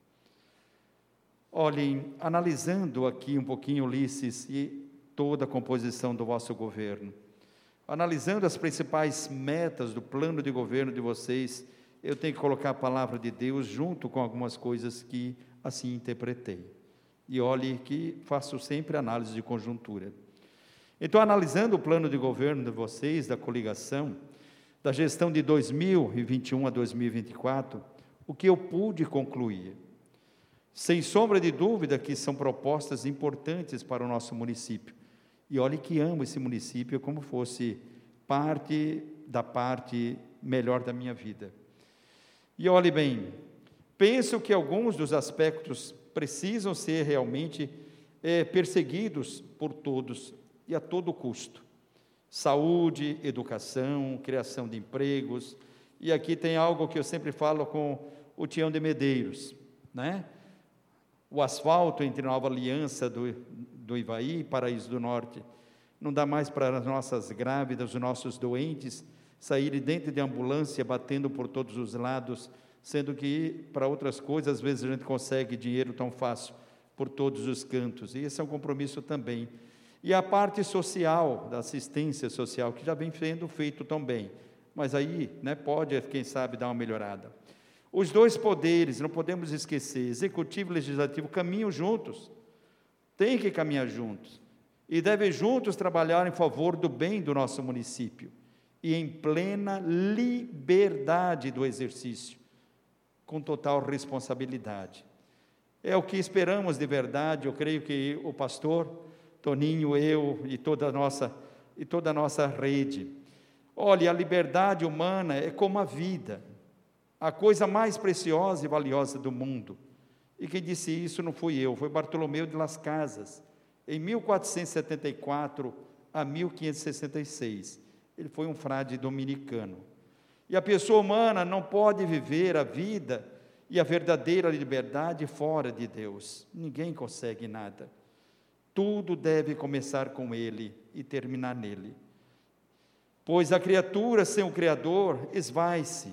Olhem, analisando aqui um pouquinho, Ulisses, e toda a composição do vosso governo, analisando as principais metas do plano de governo de vocês, eu tenho que colocar a palavra de Deus junto com algumas coisas que assim interpretei. E olhe que faço sempre análise de conjuntura. Então, analisando o plano de governo de vocês, da coligação, da gestão de 2021 a 2024, o que eu pude concluir? Sem sombra de dúvida que são propostas importantes para o nosso município. E olhe que amo esse município como fosse parte melhor da minha vida. E olhe bem, penso que alguns dos aspectos precisam ser realmente perseguidos por todos e a todo custo. Saúde, educação, criação de empregos. E aqui tem algo que eu sempre falo com o Tião de Medeiros, né? O asfalto entre Nova Aliança do Ivaí e Paraíso do Norte. Não dá mais para as nossas grávidas, os nossos doentes, saírem dentro de ambulância, batendo por todos os lados, sendo que, para outras coisas, às vezes a gente consegue dinheiro tão fácil por todos os cantos. E esse é um compromisso também. E a parte social, da assistência social, que já vem sendo feito também. Mas aí, né, pode, quem sabe, dar uma melhorada. Os dois poderes, não podemos esquecer, executivo e legislativo, caminham juntos, têm que caminhar juntos, e devem juntos trabalhar em favor do bem do nosso município, e em plena liberdade do exercício, com total responsabilidade. É o que esperamos de verdade, eu creio que o pastor Toninho, eu e toda a nossa rede. Olha, a liberdade humana é como a vida, a coisa mais preciosa e valiosa do mundo. E quem disse isso não fui eu, foi Bartolomeu de Las Casas, em 1474 a 1566. Ele foi um frade dominicano. E a pessoa humana não pode viver a vida e a verdadeira liberdade fora de Deus. Ninguém consegue nada. Tudo deve começar com Ele e terminar nele. Pois a criatura sem o Criador esvai-se.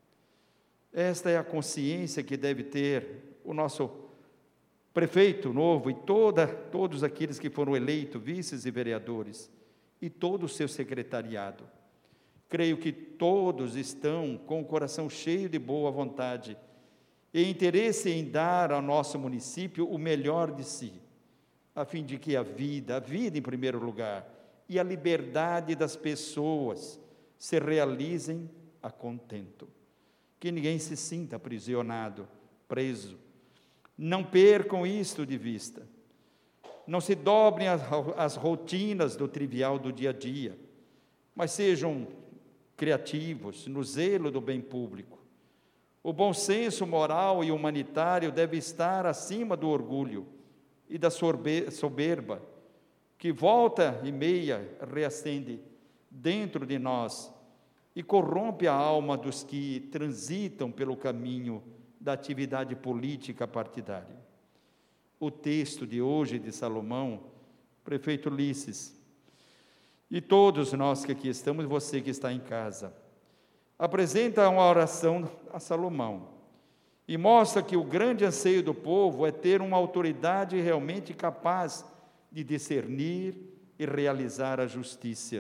Esta é a consciência que deve ter o nosso prefeito novo e todos aqueles que foram eleitos, vices e vereadores, e todo o seu secretariado. Creio que todos estão com o coração cheio de boa vontade e interesse em dar ao nosso município o melhor de si, a fim de que a vida em primeiro lugar, e a liberdade das pessoas se realizem a contento. Que ninguém se sinta aprisionado, preso. Não percam isto de vista. não se dobrem às rotinas do trivial do dia a dia, mas sejam criativos no zelo do bem público. O bom senso moral e humanitário deve estar acima do orgulho e da soberba, que volta e meia reacende dentro de nós e corrompe a alma dos que transitam pelo caminho da atividade política partidária. O texto de hoje de Salomão, prefeito Ulisses, e todos nós que aqui estamos, você que está em casa, apresenta uma oração a Salomão e mostra que o grande anseio do povo é ter uma autoridade realmente capaz de discernir e realizar a justiça.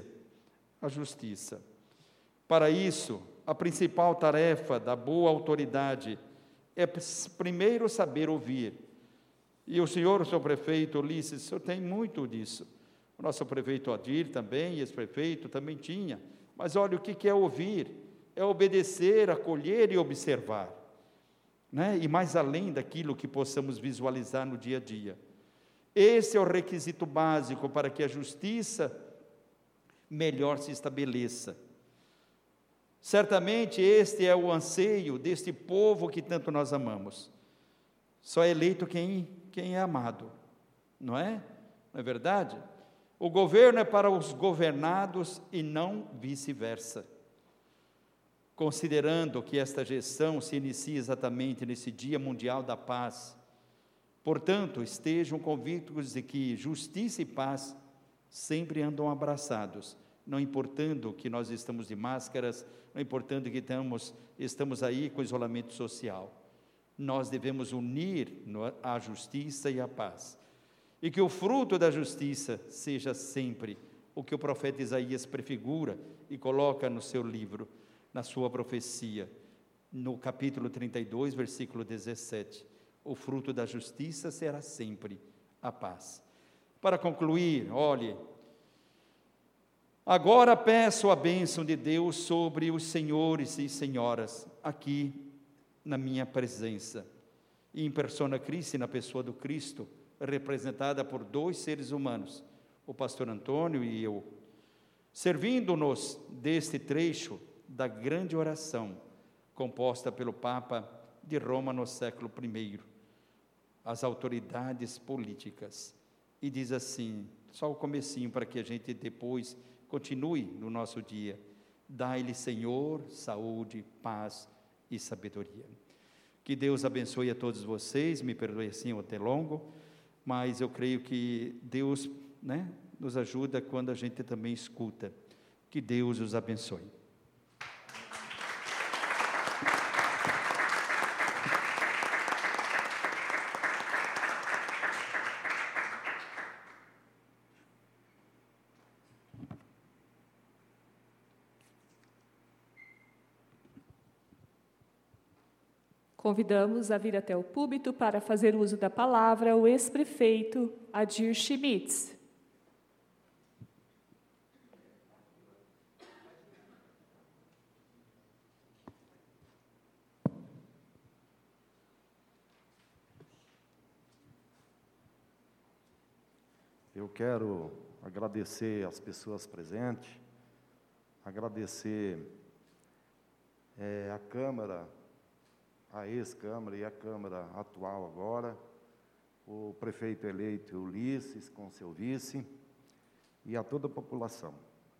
Para isso, a principal tarefa da boa autoridade é primeiro saber ouvir. E o senhor prefeito Ulisses, o senhor tem muito disso. O nosso prefeito Adir também, ex-prefeito, também tinha. Mas olha, o que é ouvir? É obedecer, acolher e observar. Né? E mais além daquilo que possamos visualizar no dia a dia. Esse é o requisito básico para que a justiça melhor se estabeleça. Certamente este é o anseio deste povo que tanto nós amamos. Só é eleito quem é amado, não é? Não é verdade? O governo é para os governados e não vice-versa. Considerando que esta gestão se inicia exatamente nesse Dia Mundial da Paz, portanto, estejam convictos de que justiça e paz sempre andam abraçados, não importando que nós estamos de máscaras, não importando que estamos aí com isolamento social. Nós devemos unir a justiça e a paz. E que o fruto da justiça seja sempre o que o profeta Isaías prefigura e coloca no seu livro, na sua profecia, no capítulo 32, versículo 17. O fruto da justiça será sempre a paz. Para concluir, olhe, agora peço a bênção de Deus sobre os senhores e senhoras aqui na minha presença, e em persona Christi, na pessoa do Cristo, representada por dois seres humanos, o pastor Antônio e eu, servindo-nos deste trecho da grande oração composta pelo Papa de Roma no século I, as autoridades políticas, e diz assim, só o comecinho para que a gente depois continue no nosso dia: dai-lhe, Senhor, saúde, paz e sabedoria. Que Deus abençoe a todos vocês, me perdoe assim o até longo, mas eu creio que Deus, né, nos ajuda quando a gente também escuta. Que Deus os abençoe. Convidamos a vir até o púlpito para fazer uso da palavra o ex-prefeito Adir Schmitz. Eu quero agradecer as pessoas presentes, agradecer a Câmara, a ex-Câmara e a Câmara atual agora, o prefeito eleito Ulisses com seu vice e a toda a população.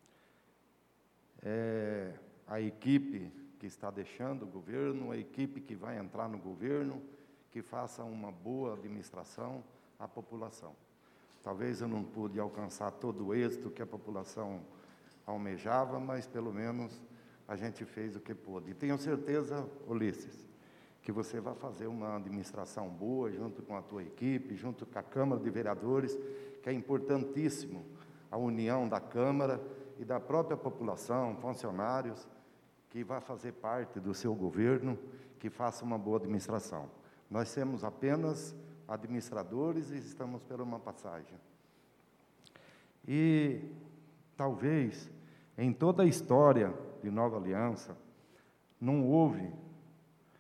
A equipe que está deixando o governo, a equipe que vai entrar no governo, que faça uma boa administração à população. Talvez eu não pude alcançar todo o êxito que a população almejava, mas pelo menos a gente fez o que pôde. E tenho certeza, Ulisses, que você vai fazer uma administração boa, junto com a tua equipe, junto com a Câmara de Vereadores, que é importantíssimo a união da Câmara e da própria população, funcionários, que vai fazer parte do seu governo, que faça uma boa administração. Nós somos apenas administradores e estamos por uma passagem. E talvez, em toda a história de Nova Aliança, não houve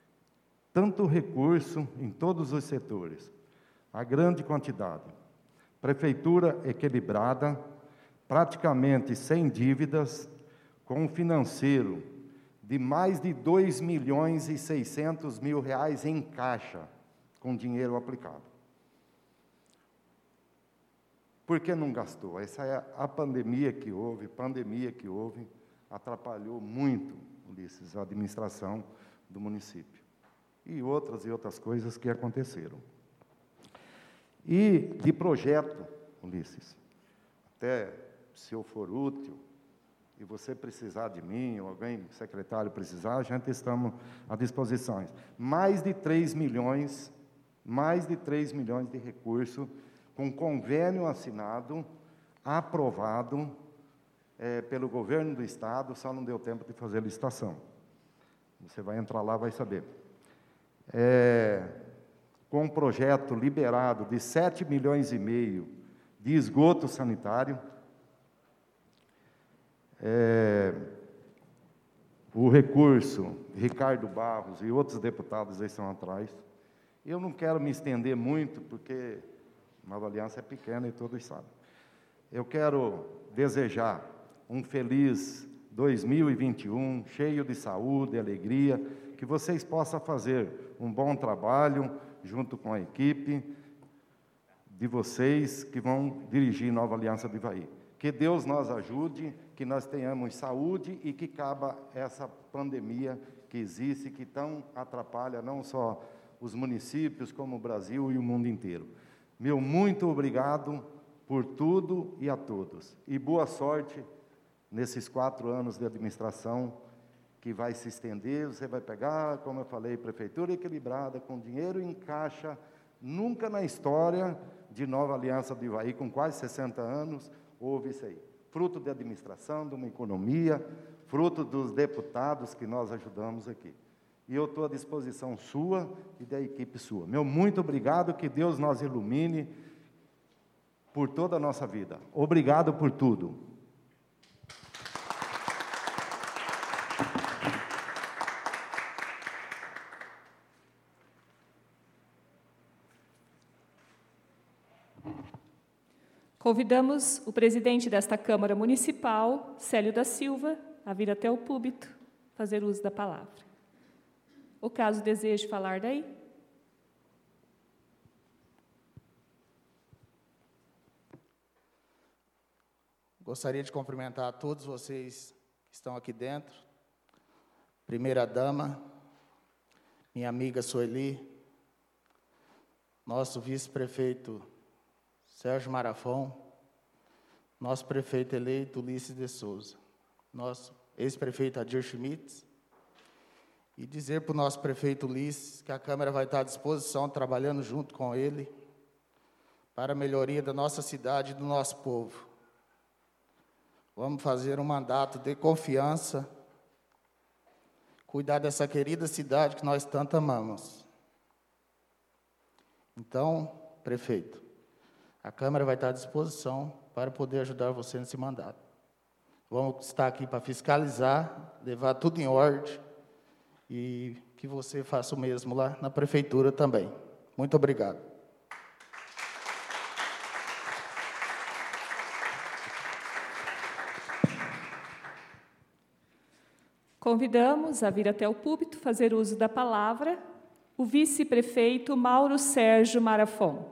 tanto recurso em todos os setores, a grande quantidade. Prefeitura equilibrada, praticamente sem dívidas, com um financeiro de mais de 2.600.000 reais em caixa, com dinheiro aplicado. Por que não gastou? Essa é a pandemia que houve, atrapalhou muito, Ulisses, a administração do município. E outras coisas que aconteceram. E de projeto, Ulisses, até se eu for útil, e você precisar de mim, ou alguém, secretário, precisar, a gente estamos à disposição. Mais de 3 milhões de recursos, com convênio assinado, aprovado pelo governo do Estado, só não deu tempo de fazer licitação. Você vai entrar lá, vai saber. Com um projeto liberado de 7,5 milhões de esgoto sanitário, o recurso, Ricardo Barros e outros deputados aí estão atrás. Eu não quero me estender muito, porque Nova Aliança é pequena e todos sabem. Eu quero desejar um feliz 2021, cheio de saúde e alegria, que vocês possam fazer um bom trabalho junto com a equipe de vocês que vão dirigir Nova Aliança do Ivaí. Que Deus nos ajude, que nós tenhamos saúde e que acaba essa pandemia que existe, que tão atrapalha não só os municípios, como o Brasil e o mundo inteiro. Meu muito obrigado por tudo e a todos. E boa sorte nesses 4 anos de administração que vai se estender. Você vai pegar, como eu falei, prefeitura equilibrada, com dinheiro em caixa. Nunca na história de Nova Aliança do Ivaí, com quase 60 anos, houve isso aí. Fruto da administração, de uma economia, fruto dos deputados que nós ajudamos aqui. E eu estou à disposição sua e da equipe sua. Meu muito obrigado, que Deus nos ilumine por toda a nossa vida. Obrigado por tudo. Convidamos o presidente desta Câmara Municipal, Célio da Silva, a vir até o púlpito, fazer uso da palavra. O caso deseje falar daí? Gostaria de cumprimentar a todos vocês que estão aqui dentro. Primeira-dama, minha amiga Sueli, nosso vice-prefeito Sérgio Marafon, nosso prefeito eleito Ulisses de Souza, nosso ex-prefeito Adir Schmitz, e dizer para o nosso prefeito Ulisses que a Câmara vai estar à disposição, trabalhando junto com ele, para a melhoria da nossa cidade e do nosso povo. Vamos fazer um mandato de confiança, cuidar dessa querida cidade que nós tanto amamos. Então, prefeito, a Câmara vai estar à disposição para poder ajudar você nesse mandato. Vamos estar aqui para fiscalizar, levar tudo em ordem e que você faça o mesmo lá na Prefeitura também. Muito obrigado. Convidamos a vir até o púlpito fazer uso da palavra o vice-prefeito Mauro Sérgio Marafon.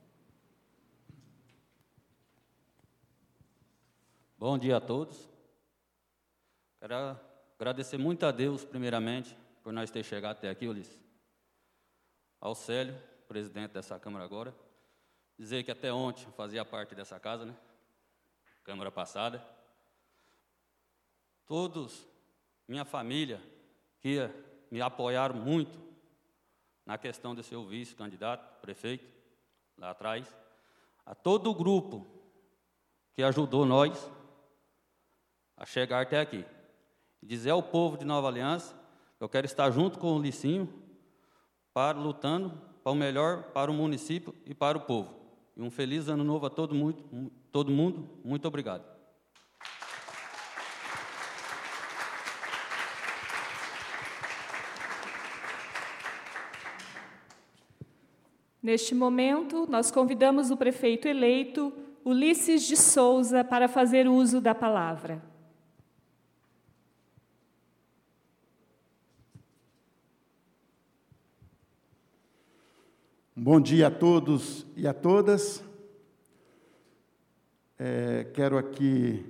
Bom dia a todos. Quero agradecer muito a Deus, primeiramente, por nós ter chegado até aqui, Ulisses. Ao Célio, presidente dessa Câmara agora. Dizer que até ontem fazia parte dessa casa, né? Câmara passada. Todos, minha família, que me apoiaram muito na questão de ser o vice-candidato, prefeito, lá atrás. A todo o grupo que ajudou nós a chegar até aqui. E dizer ao povo de Nova Aliança que eu quero estar junto com o Licinho, lutando para o melhor para o município e para o povo. E um feliz ano novo a todo mundo. Muito obrigado. Neste momento, nós convidamos o prefeito eleito, Ulisses de Souza, para fazer uso da palavra. Bom dia a todos e a todas. Quero aqui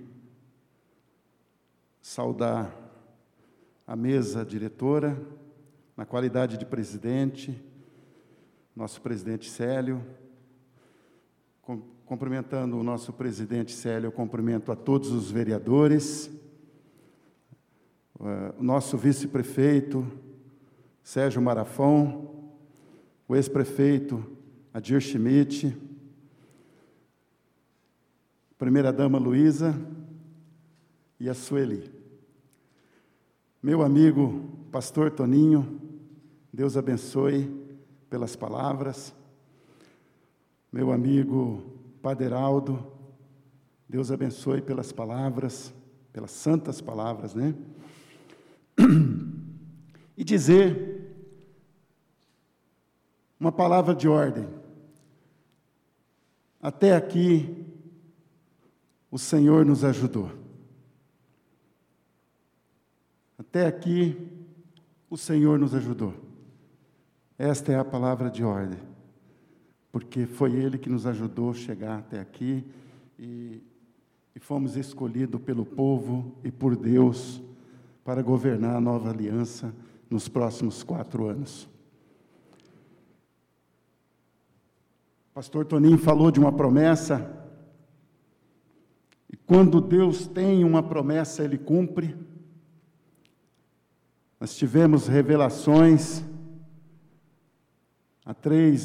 saudar a mesa diretora, na qualidade de presidente, nosso presidente Célio. Cumprimentando o nosso presidente Célio, eu cumprimento a todos os vereadores, o nosso vice-prefeito Sérgio Marafon, o ex-prefeito Adir Schmidt, primeira-dama Luísa e a Sueli. Meu amigo pastor Toninho, Deus abençoe pelas palavras. Meu amigo Padre Heraldo, Deus abençoe pelas palavras, pelas santas palavras, né? E dizer uma palavra de ordem. Até aqui, o Senhor nos ajudou. Até aqui, o Senhor nos ajudou. Esta é a palavra de ordem, porque foi Ele que nos ajudou a chegar até aqui e fomos escolhidos pelo povo e por Deus para governar a nova aliança nos próximos 4 anos. Pastor Toninho falou de uma promessa, e quando Deus tem uma promessa, Ele cumpre. Nós tivemos revelações há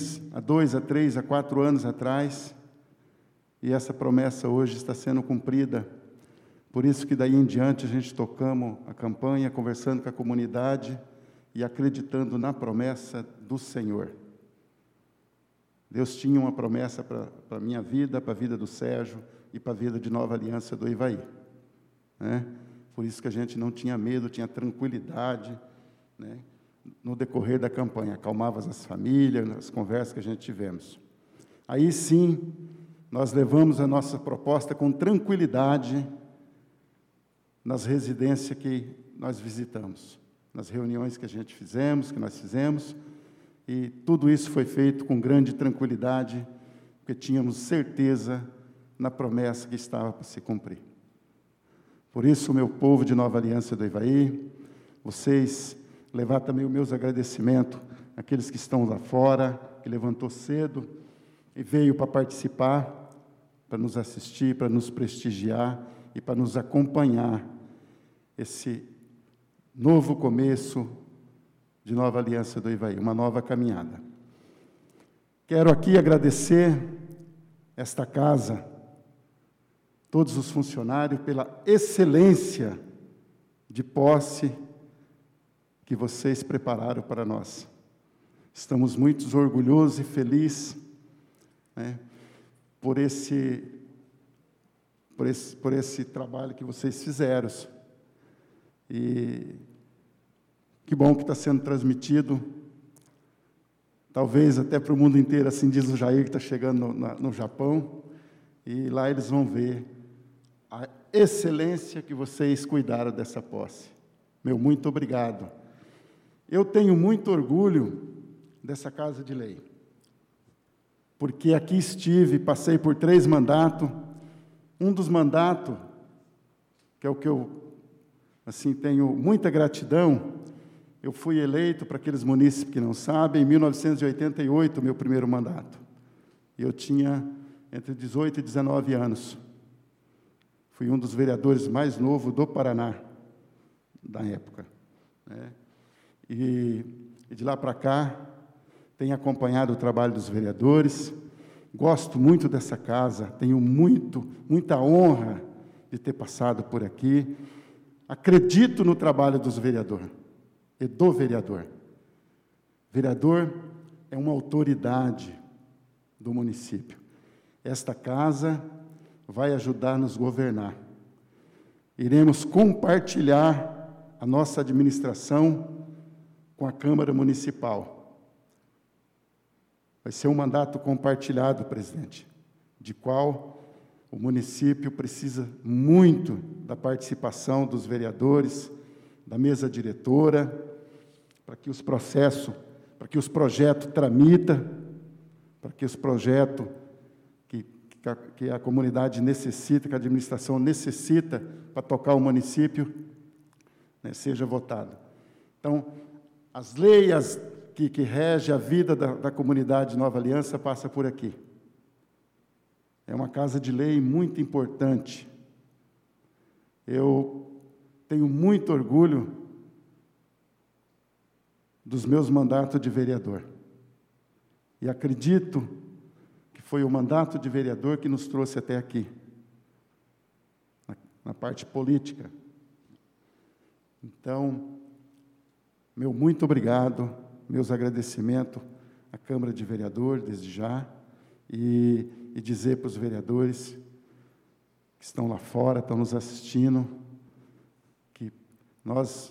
4 anos atrás, e essa promessa hoje está sendo cumprida. Por isso que daí em diante a gente tocamos a campanha, conversando com a comunidade e acreditando na promessa do Senhor. Deus tinha uma promessa para a minha vida, para a vida do Sérgio e para a vida de Nova Aliança do Ivaí, né? Por isso que a gente não tinha medo, tinha tranquilidade, né? No decorrer da campanha, acalmava as famílias, nas conversas que a gente tivemos. Aí sim, nós levamos a nossa proposta com tranquilidade nas residências que nós visitamos, nas reuniões que a gente fizemos, que nós fizemos, e tudo isso foi feito com grande tranquilidade, porque tínhamos certeza na promessa que estava para se cumprir. Por isso, meu povo de Nova Aliança do Ivaí, vocês levar também os meus agradecimentos àqueles que estão lá fora, que levantou cedo e veio para participar, para nos assistir, para nos prestigiar e para nos acompanhar esse novo começo de Nova Aliança do Ivaí, uma nova caminhada. Quero aqui agradecer esta casa, todos os funcionários, pela excelência de posse que vocês prepararam para nós. Estamos muito orgulhosos e felizes, né, por esse trabalho que vocês fizeram. E que bom que está sendo transmitido, talvez até para o mundo inteiro, assim diz o Jair, que está chegando no Japão, e lá eles vão ver a excelência que vocês cuidaram dessa posse. Meu muito obrigado. Eu tenho muito orgulho dessa Casa de Lei, porque aqui estive, passei por 3 mandatos, um dos mandatos, que é o que eu assim, tenho muita gratidão, eu fui eleito, para aqueles munícipes que não sabem, em 1988, meu primeiro mandato. E eu tinha entre 18 e 19 anos. Fui um dos vereadores mais novos do Paraná, da época, né? E de lá para cá, tenho acompanhado o trabalho dos vereadores, gosto muito dessa casa, tenho muita honra de ter passado por aqui, acredito no trabalho dos vereadores e do vereador. Vereador é uma autoridade do município. Esta casa vai ajudar a nos governar. Iremos compartilhar a nossa administração com a Câmara Municipal. Vai ser um mandato compartilhado, presidente, de qual o município precisa muito da participação dos vereadores, da mesa diretora, para que os projetos tramitem, para que os projetos que a comunidade necessita, que a administração necessita para tocar o município, né, seja votado. Então, as leis que regem a vida da comunidade Nova Aliança passa por aqui. É uma casa de lei muito importante. Eu tenho muito orgulho dos meus mandatos de vereador. E acredito que foi o mandato de vereador que nos trouxe até aqui, na parte política. Então, meu muito obrigado, meus agradecimentos à Câmara de Vereadores, desde já, e dizer para os vereadores que estão lá fora, estão nos assistindo, que nós,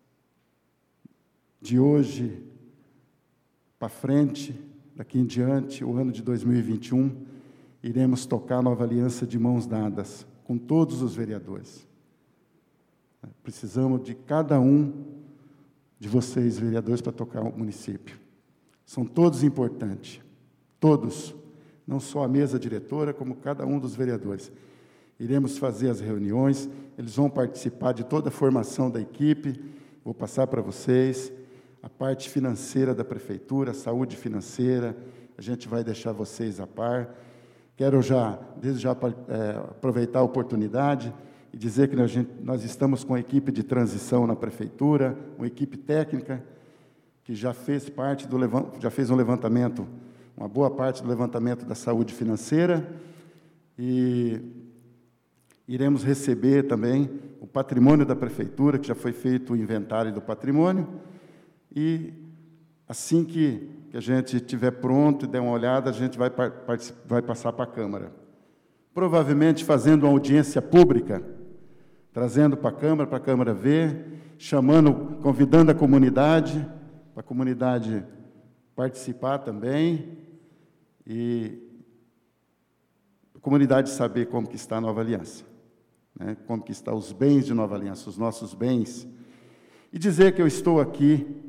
de hoje para frente, daqui em diante, o ano de 2021, iremos tocar a Nova Aliança de mãos dadas, com todos os vereadores. Precisamos de cada um de vocês, vereadores, para tocar o município. São todos importantes, todos, não só a mesa diretora, como cada um dos vereadores. Iremos fazer as reuniões, eles vão participar de toda a formação da equipe, vou passar para vocês, a parte financeira da prefeitura, a saúde financeira, a gente vai deixar vocês a par. Quero desde já aproveitar a oportunidade e dizer que nós estamos com a equipe de transição na prefeitura, uma equipe técnica que já fez um levantamento, uma boa parte do levantamento da saúde financeira, e iremos receber também o patrimônio da prefeitura, que já foi feito o inventário do patrimônio, e assim que a gente estiver pronto e der uma olhada, a gente vai passar para a Câmara. Provavelmente fazendo uma audiência pública, trazendo para a Câmara ver, convidando a comunidade, para a comunidade participar também, e a comunidade saber como que está a Nova Aliança, né? Como que estão os bens de Nova Aliança, os nossos bens, e dizer que eu estou aqui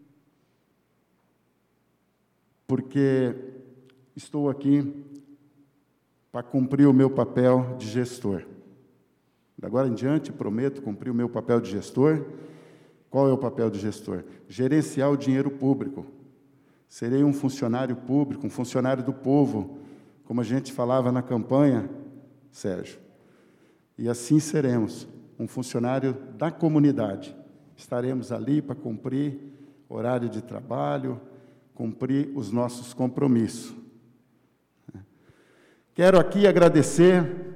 porque estou aqui para cumprir o meu papel de gestor. De agora em diante, prometo cumprir o meu papel de gestor. Qual é o papel de gestor? Gerenciar o dinheiro público. Serei um funcionário público, um funcionário do povo, como a gente falava na campanha, Sérgio. E assim seremos, um funcionário da comunidade. Estaremos ali para cumprir horário de trabalho, cumprir os nossos compromissos. Quero aqui agradecer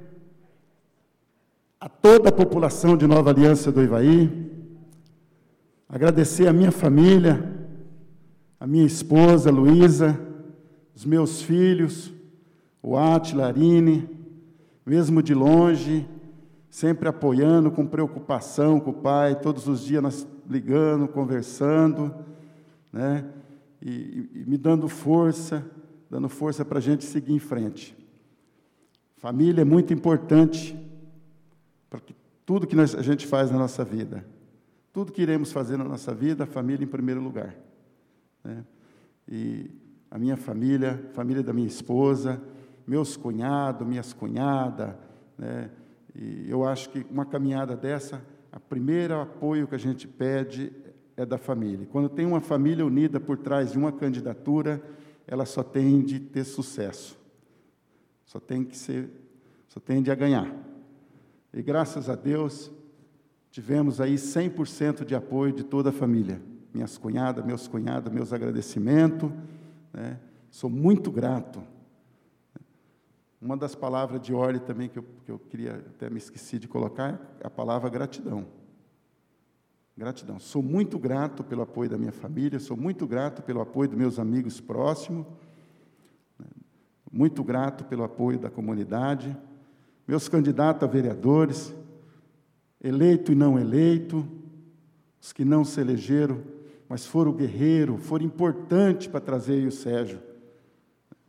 a toda a população de Nova Aliança do Ivaí, agradecer a minha família, a minha esposa, Luísa, os meus filhos, o Átila, a Arine, mesmo de longe, sempre apoiando, com preocupação com o pai, todos os dias nós ligando, conversando, né? E me dando força para a gente seguir em frente. Família é muito importante para tudo que a gente faz na nossa vida. Tudo que iremos fazer na nossa vida, a família em primeiro lugar, né? E a minha família, a família da minha esposa, meus cunhados, minhas cunhadas, né? E eu acho que uma caminhada dessa, o primeiro apoio que a gente pede é da família. Quando tem uma família unida por trás de uma candidatura, ela só tende a ter sucesso. Só tende a ganhar. E graças a Deus, tivemos aí 100% de apoio de toda a família. Minhas cunhadas, meus cunhados, meus agradecimentos, né? Sou muito grato. Uma das palavras de ordem também que eu queria, até me esqueci de colocar, é a palavra gratidão. Gratidão. Sou muito grato pelo apoio da minha família, sou muito grato pelo apoio dos meus amigos próximos, muito grato pelo apoio da comunidade, meus candidatos a vereadores, eleito e não eleito, os que não se elegeram, mas foram guerreiros, foram importantes para trazer aí o Sérgio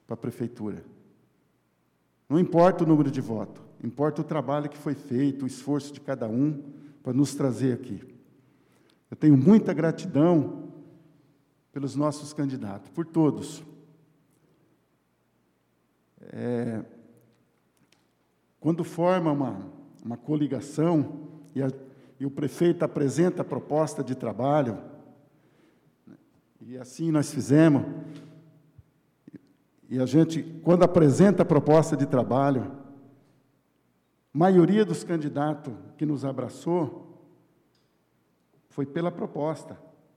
para a prefeitura. Não importa o número de votos, importa o trabalho que foi feito, o esforço de cada um para nos trazer aqui. Eu tenho muita gratidão pelos nossos candidatos, por todos. Quando forma uma coligação e o prefeito apresenta a proposta de trabalho, e assim nós fizemos, e a gente, quando apresenta a proposta de trabalho, a maioria dos candidatos que nos abraçou foi pela proposta.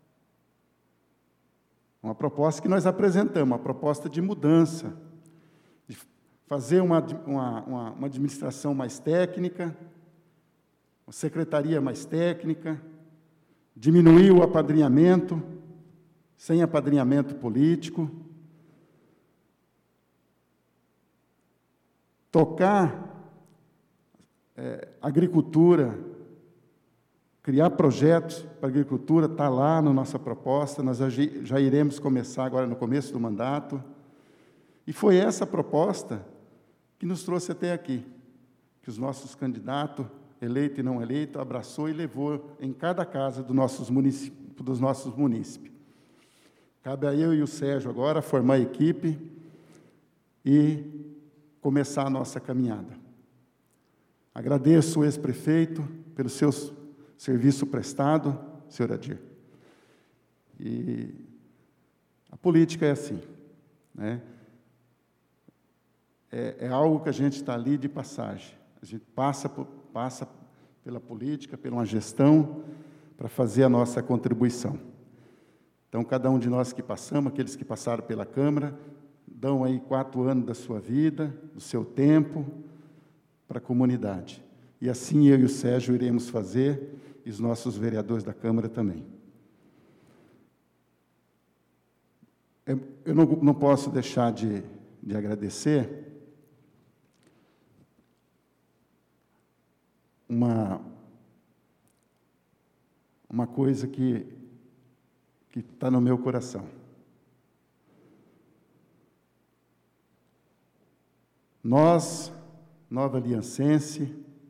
Uma proposta que nós apresentamos, uma proposta de mudança, de fazer uma administração mais técnica, uma secretaria mais técnica, diminuir o apadrinhamento, sem apadrinhamento político, tocar agricultura, criar projetos para a agricultura, está lá na nossa proposta, nós já iremos começar agora no começo do mandato. E foi essa proposta que nos trouxe até aqui, que os nossos candidatos, eleito e não eleito, abraçou e levou em cada casa dos nossos munícipes. Cabe a eu e o Sérgio agora formar a equipe e começar a nossa caminhada. Agradeço o ex-prefeito pelo seu serviço prestado, senhor Adir. E a política é assim, né? É algo que a gente está ali de passagem. A gente passa pela política, pela uma gestão, para fazer a nossa contribuição. Então, cada um de nós que passamos, aqueles que passaram pela Câmara, dão aí 4 anos da sua vida, do seu tempo, para a comunidade. E assim eu e o Sérgio iremos fazer, e os nossos vereadores da Câmara também. Eu não posso deixar de agradecer uma coisa que está no meu coração. Nós, Nova Aliancense,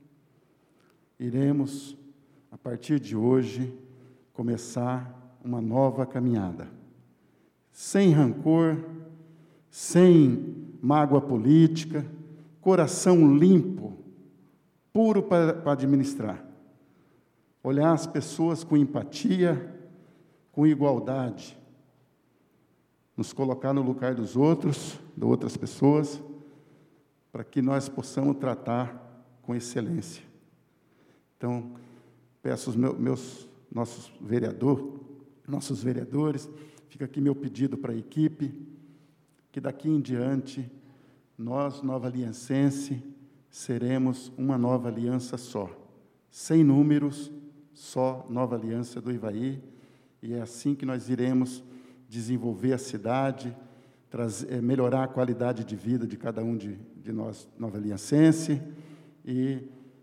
iremos, a partir de hoje, começar uma nova caminhada. Sem rancor, sem mágoa política, coração limpo, puro para administrar. Olhar as pessoas com empatia, com igualdade. Nos colocar no lugar dos outros, de outras pessoas, para que nós possamos tratar com excelência. Então, peço aos nossos vereadores, fica aqui meu pedido para a equipe, que daqui em diante, nós, Nova Aliancense, seremos uma nova aliança só, sem números, só Nova Aliança do Ivaí, e é assim que nós iremos desenvolver a cidade, melhorar a qualidade de vida de cada um de nós, Nova Aliancense, e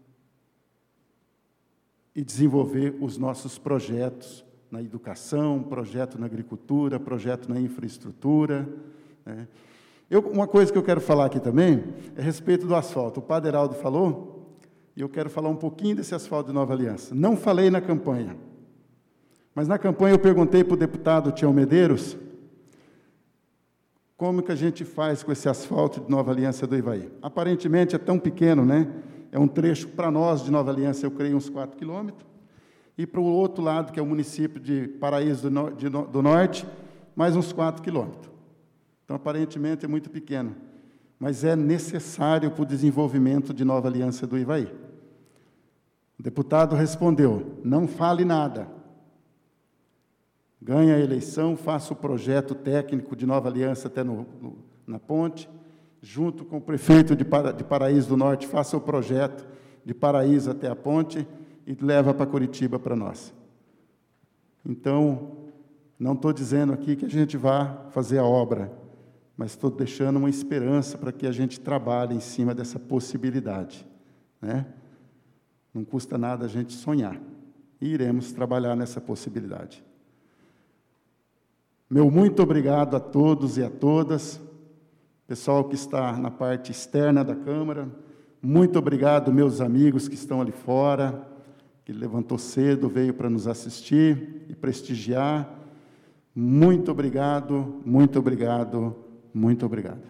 desenvolver os nossos projetos na educação, projeto na agricultura, projeto na infraestrutura, né? Uma coisa que eu quero falar aqui também é a respeito do asfalto. O Padre Heraldo falou, e eu quero falar um pouquinho desse asfalto de Nova Aliança. Não falei na campanha, mas na campanha eu perguntei para o deputado Tião Medeiros como que a gente faz com esse asfalto de Nova Aliança do Ivaí. Aparentemente é tão pequeno, né? É um trecho, para nós, de Nova Aliança, eu creio, uns 4 quilômetros, e para o outro lado, que é o município de Paraíso do Norte, mais uns 4 quilômetros. Então, aparentemente, é muito pequeno, mas é necessário para o desenvolvimento de Nova Aliança do Ivaí. O deputado respondeu, não fale nada. Ganhe a eleição, faça o projeto técnico de Nova Aliança até na ponte, junto com o prefeito de Paraíso do Norte, faça o projeto de Paraíso até a ponte e leva para Curitiba para nós. Então, não estou dizendo aqui que a gente vá fazer a obra, mas estou deixando uma esperança para que a gente trabalhe em cima dessa possibilidade, né? Não custa nada a gente sonhar, e iremos trabalhar nessa possibilidade. Meu muito obrigado a todos e a todas pessoal que está na parte externa da Câmara, muito obrigado, meus amigos que estão ali fora, que levantou cedo, veio para nos assistir e prestigiar. Muito obrigado, muito obrigado, muito obrigado.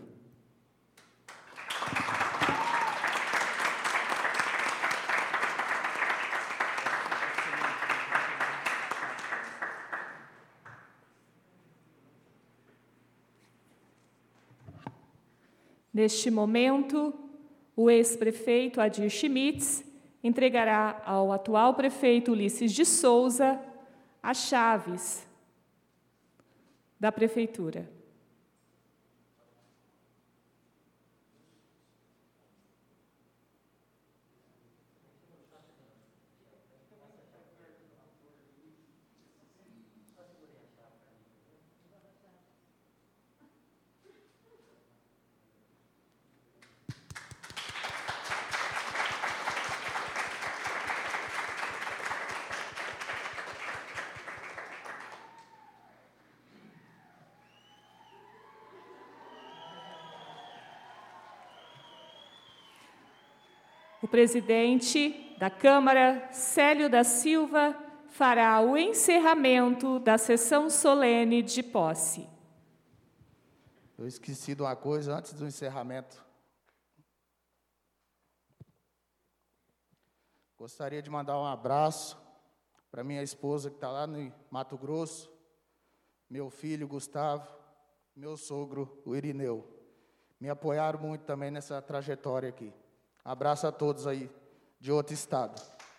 Neste momento, o ex-prefeito Adir Schmitz entregará ao atual prefeito Ulisses de Souza as chaves da prefeitura. O presidente da Câmara, Célio da Silva, fará o encerramento da sessão solene de posse. Eu esqueci de uma coisa antes do encerramento. Gostaria de mandar um abraço para minha esposa que está lá no Mato Grosso, meu filho Gustavo, meu sogro, o Irineu. Me apoiaram muito também nessa trajetória aqui. Abraço a todos aí de outro estado.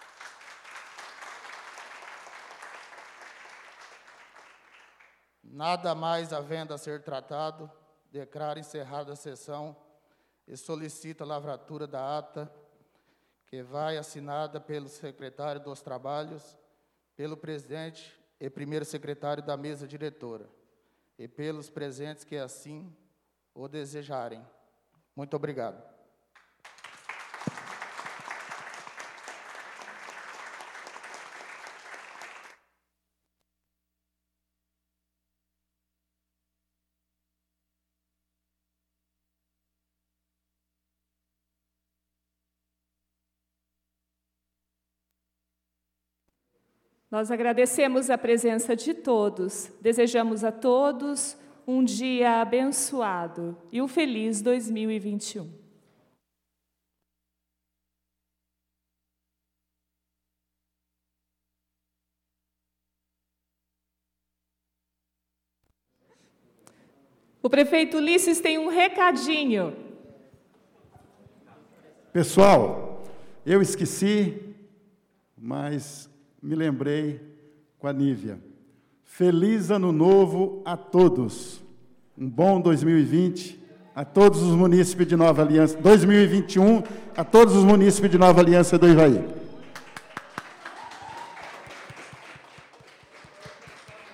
Nada mais havendo a ser tratado, declaro encerrada a sessão e solicito a lavratura da ata, que vai assinada pelo secretário dos Trabalhos, pelo presidente e primeiro secretário da mesa diretora, e pelos presentes que assim o desejarem. Muito obrigado. Nós agradecemos a presença de todos, desejamos a todos um dia abençoado e um feliz 2021. O prefeito Ulisses tem um recadinho. Pessoal, eu esqueci, mas me lembrei com a Nívia. Feliz Ano Novo a todos. Um bom 2020 a todos os munícipes de Nova Aliança. 2021 a todos os munícipes de Nova Aliança do Ivaí.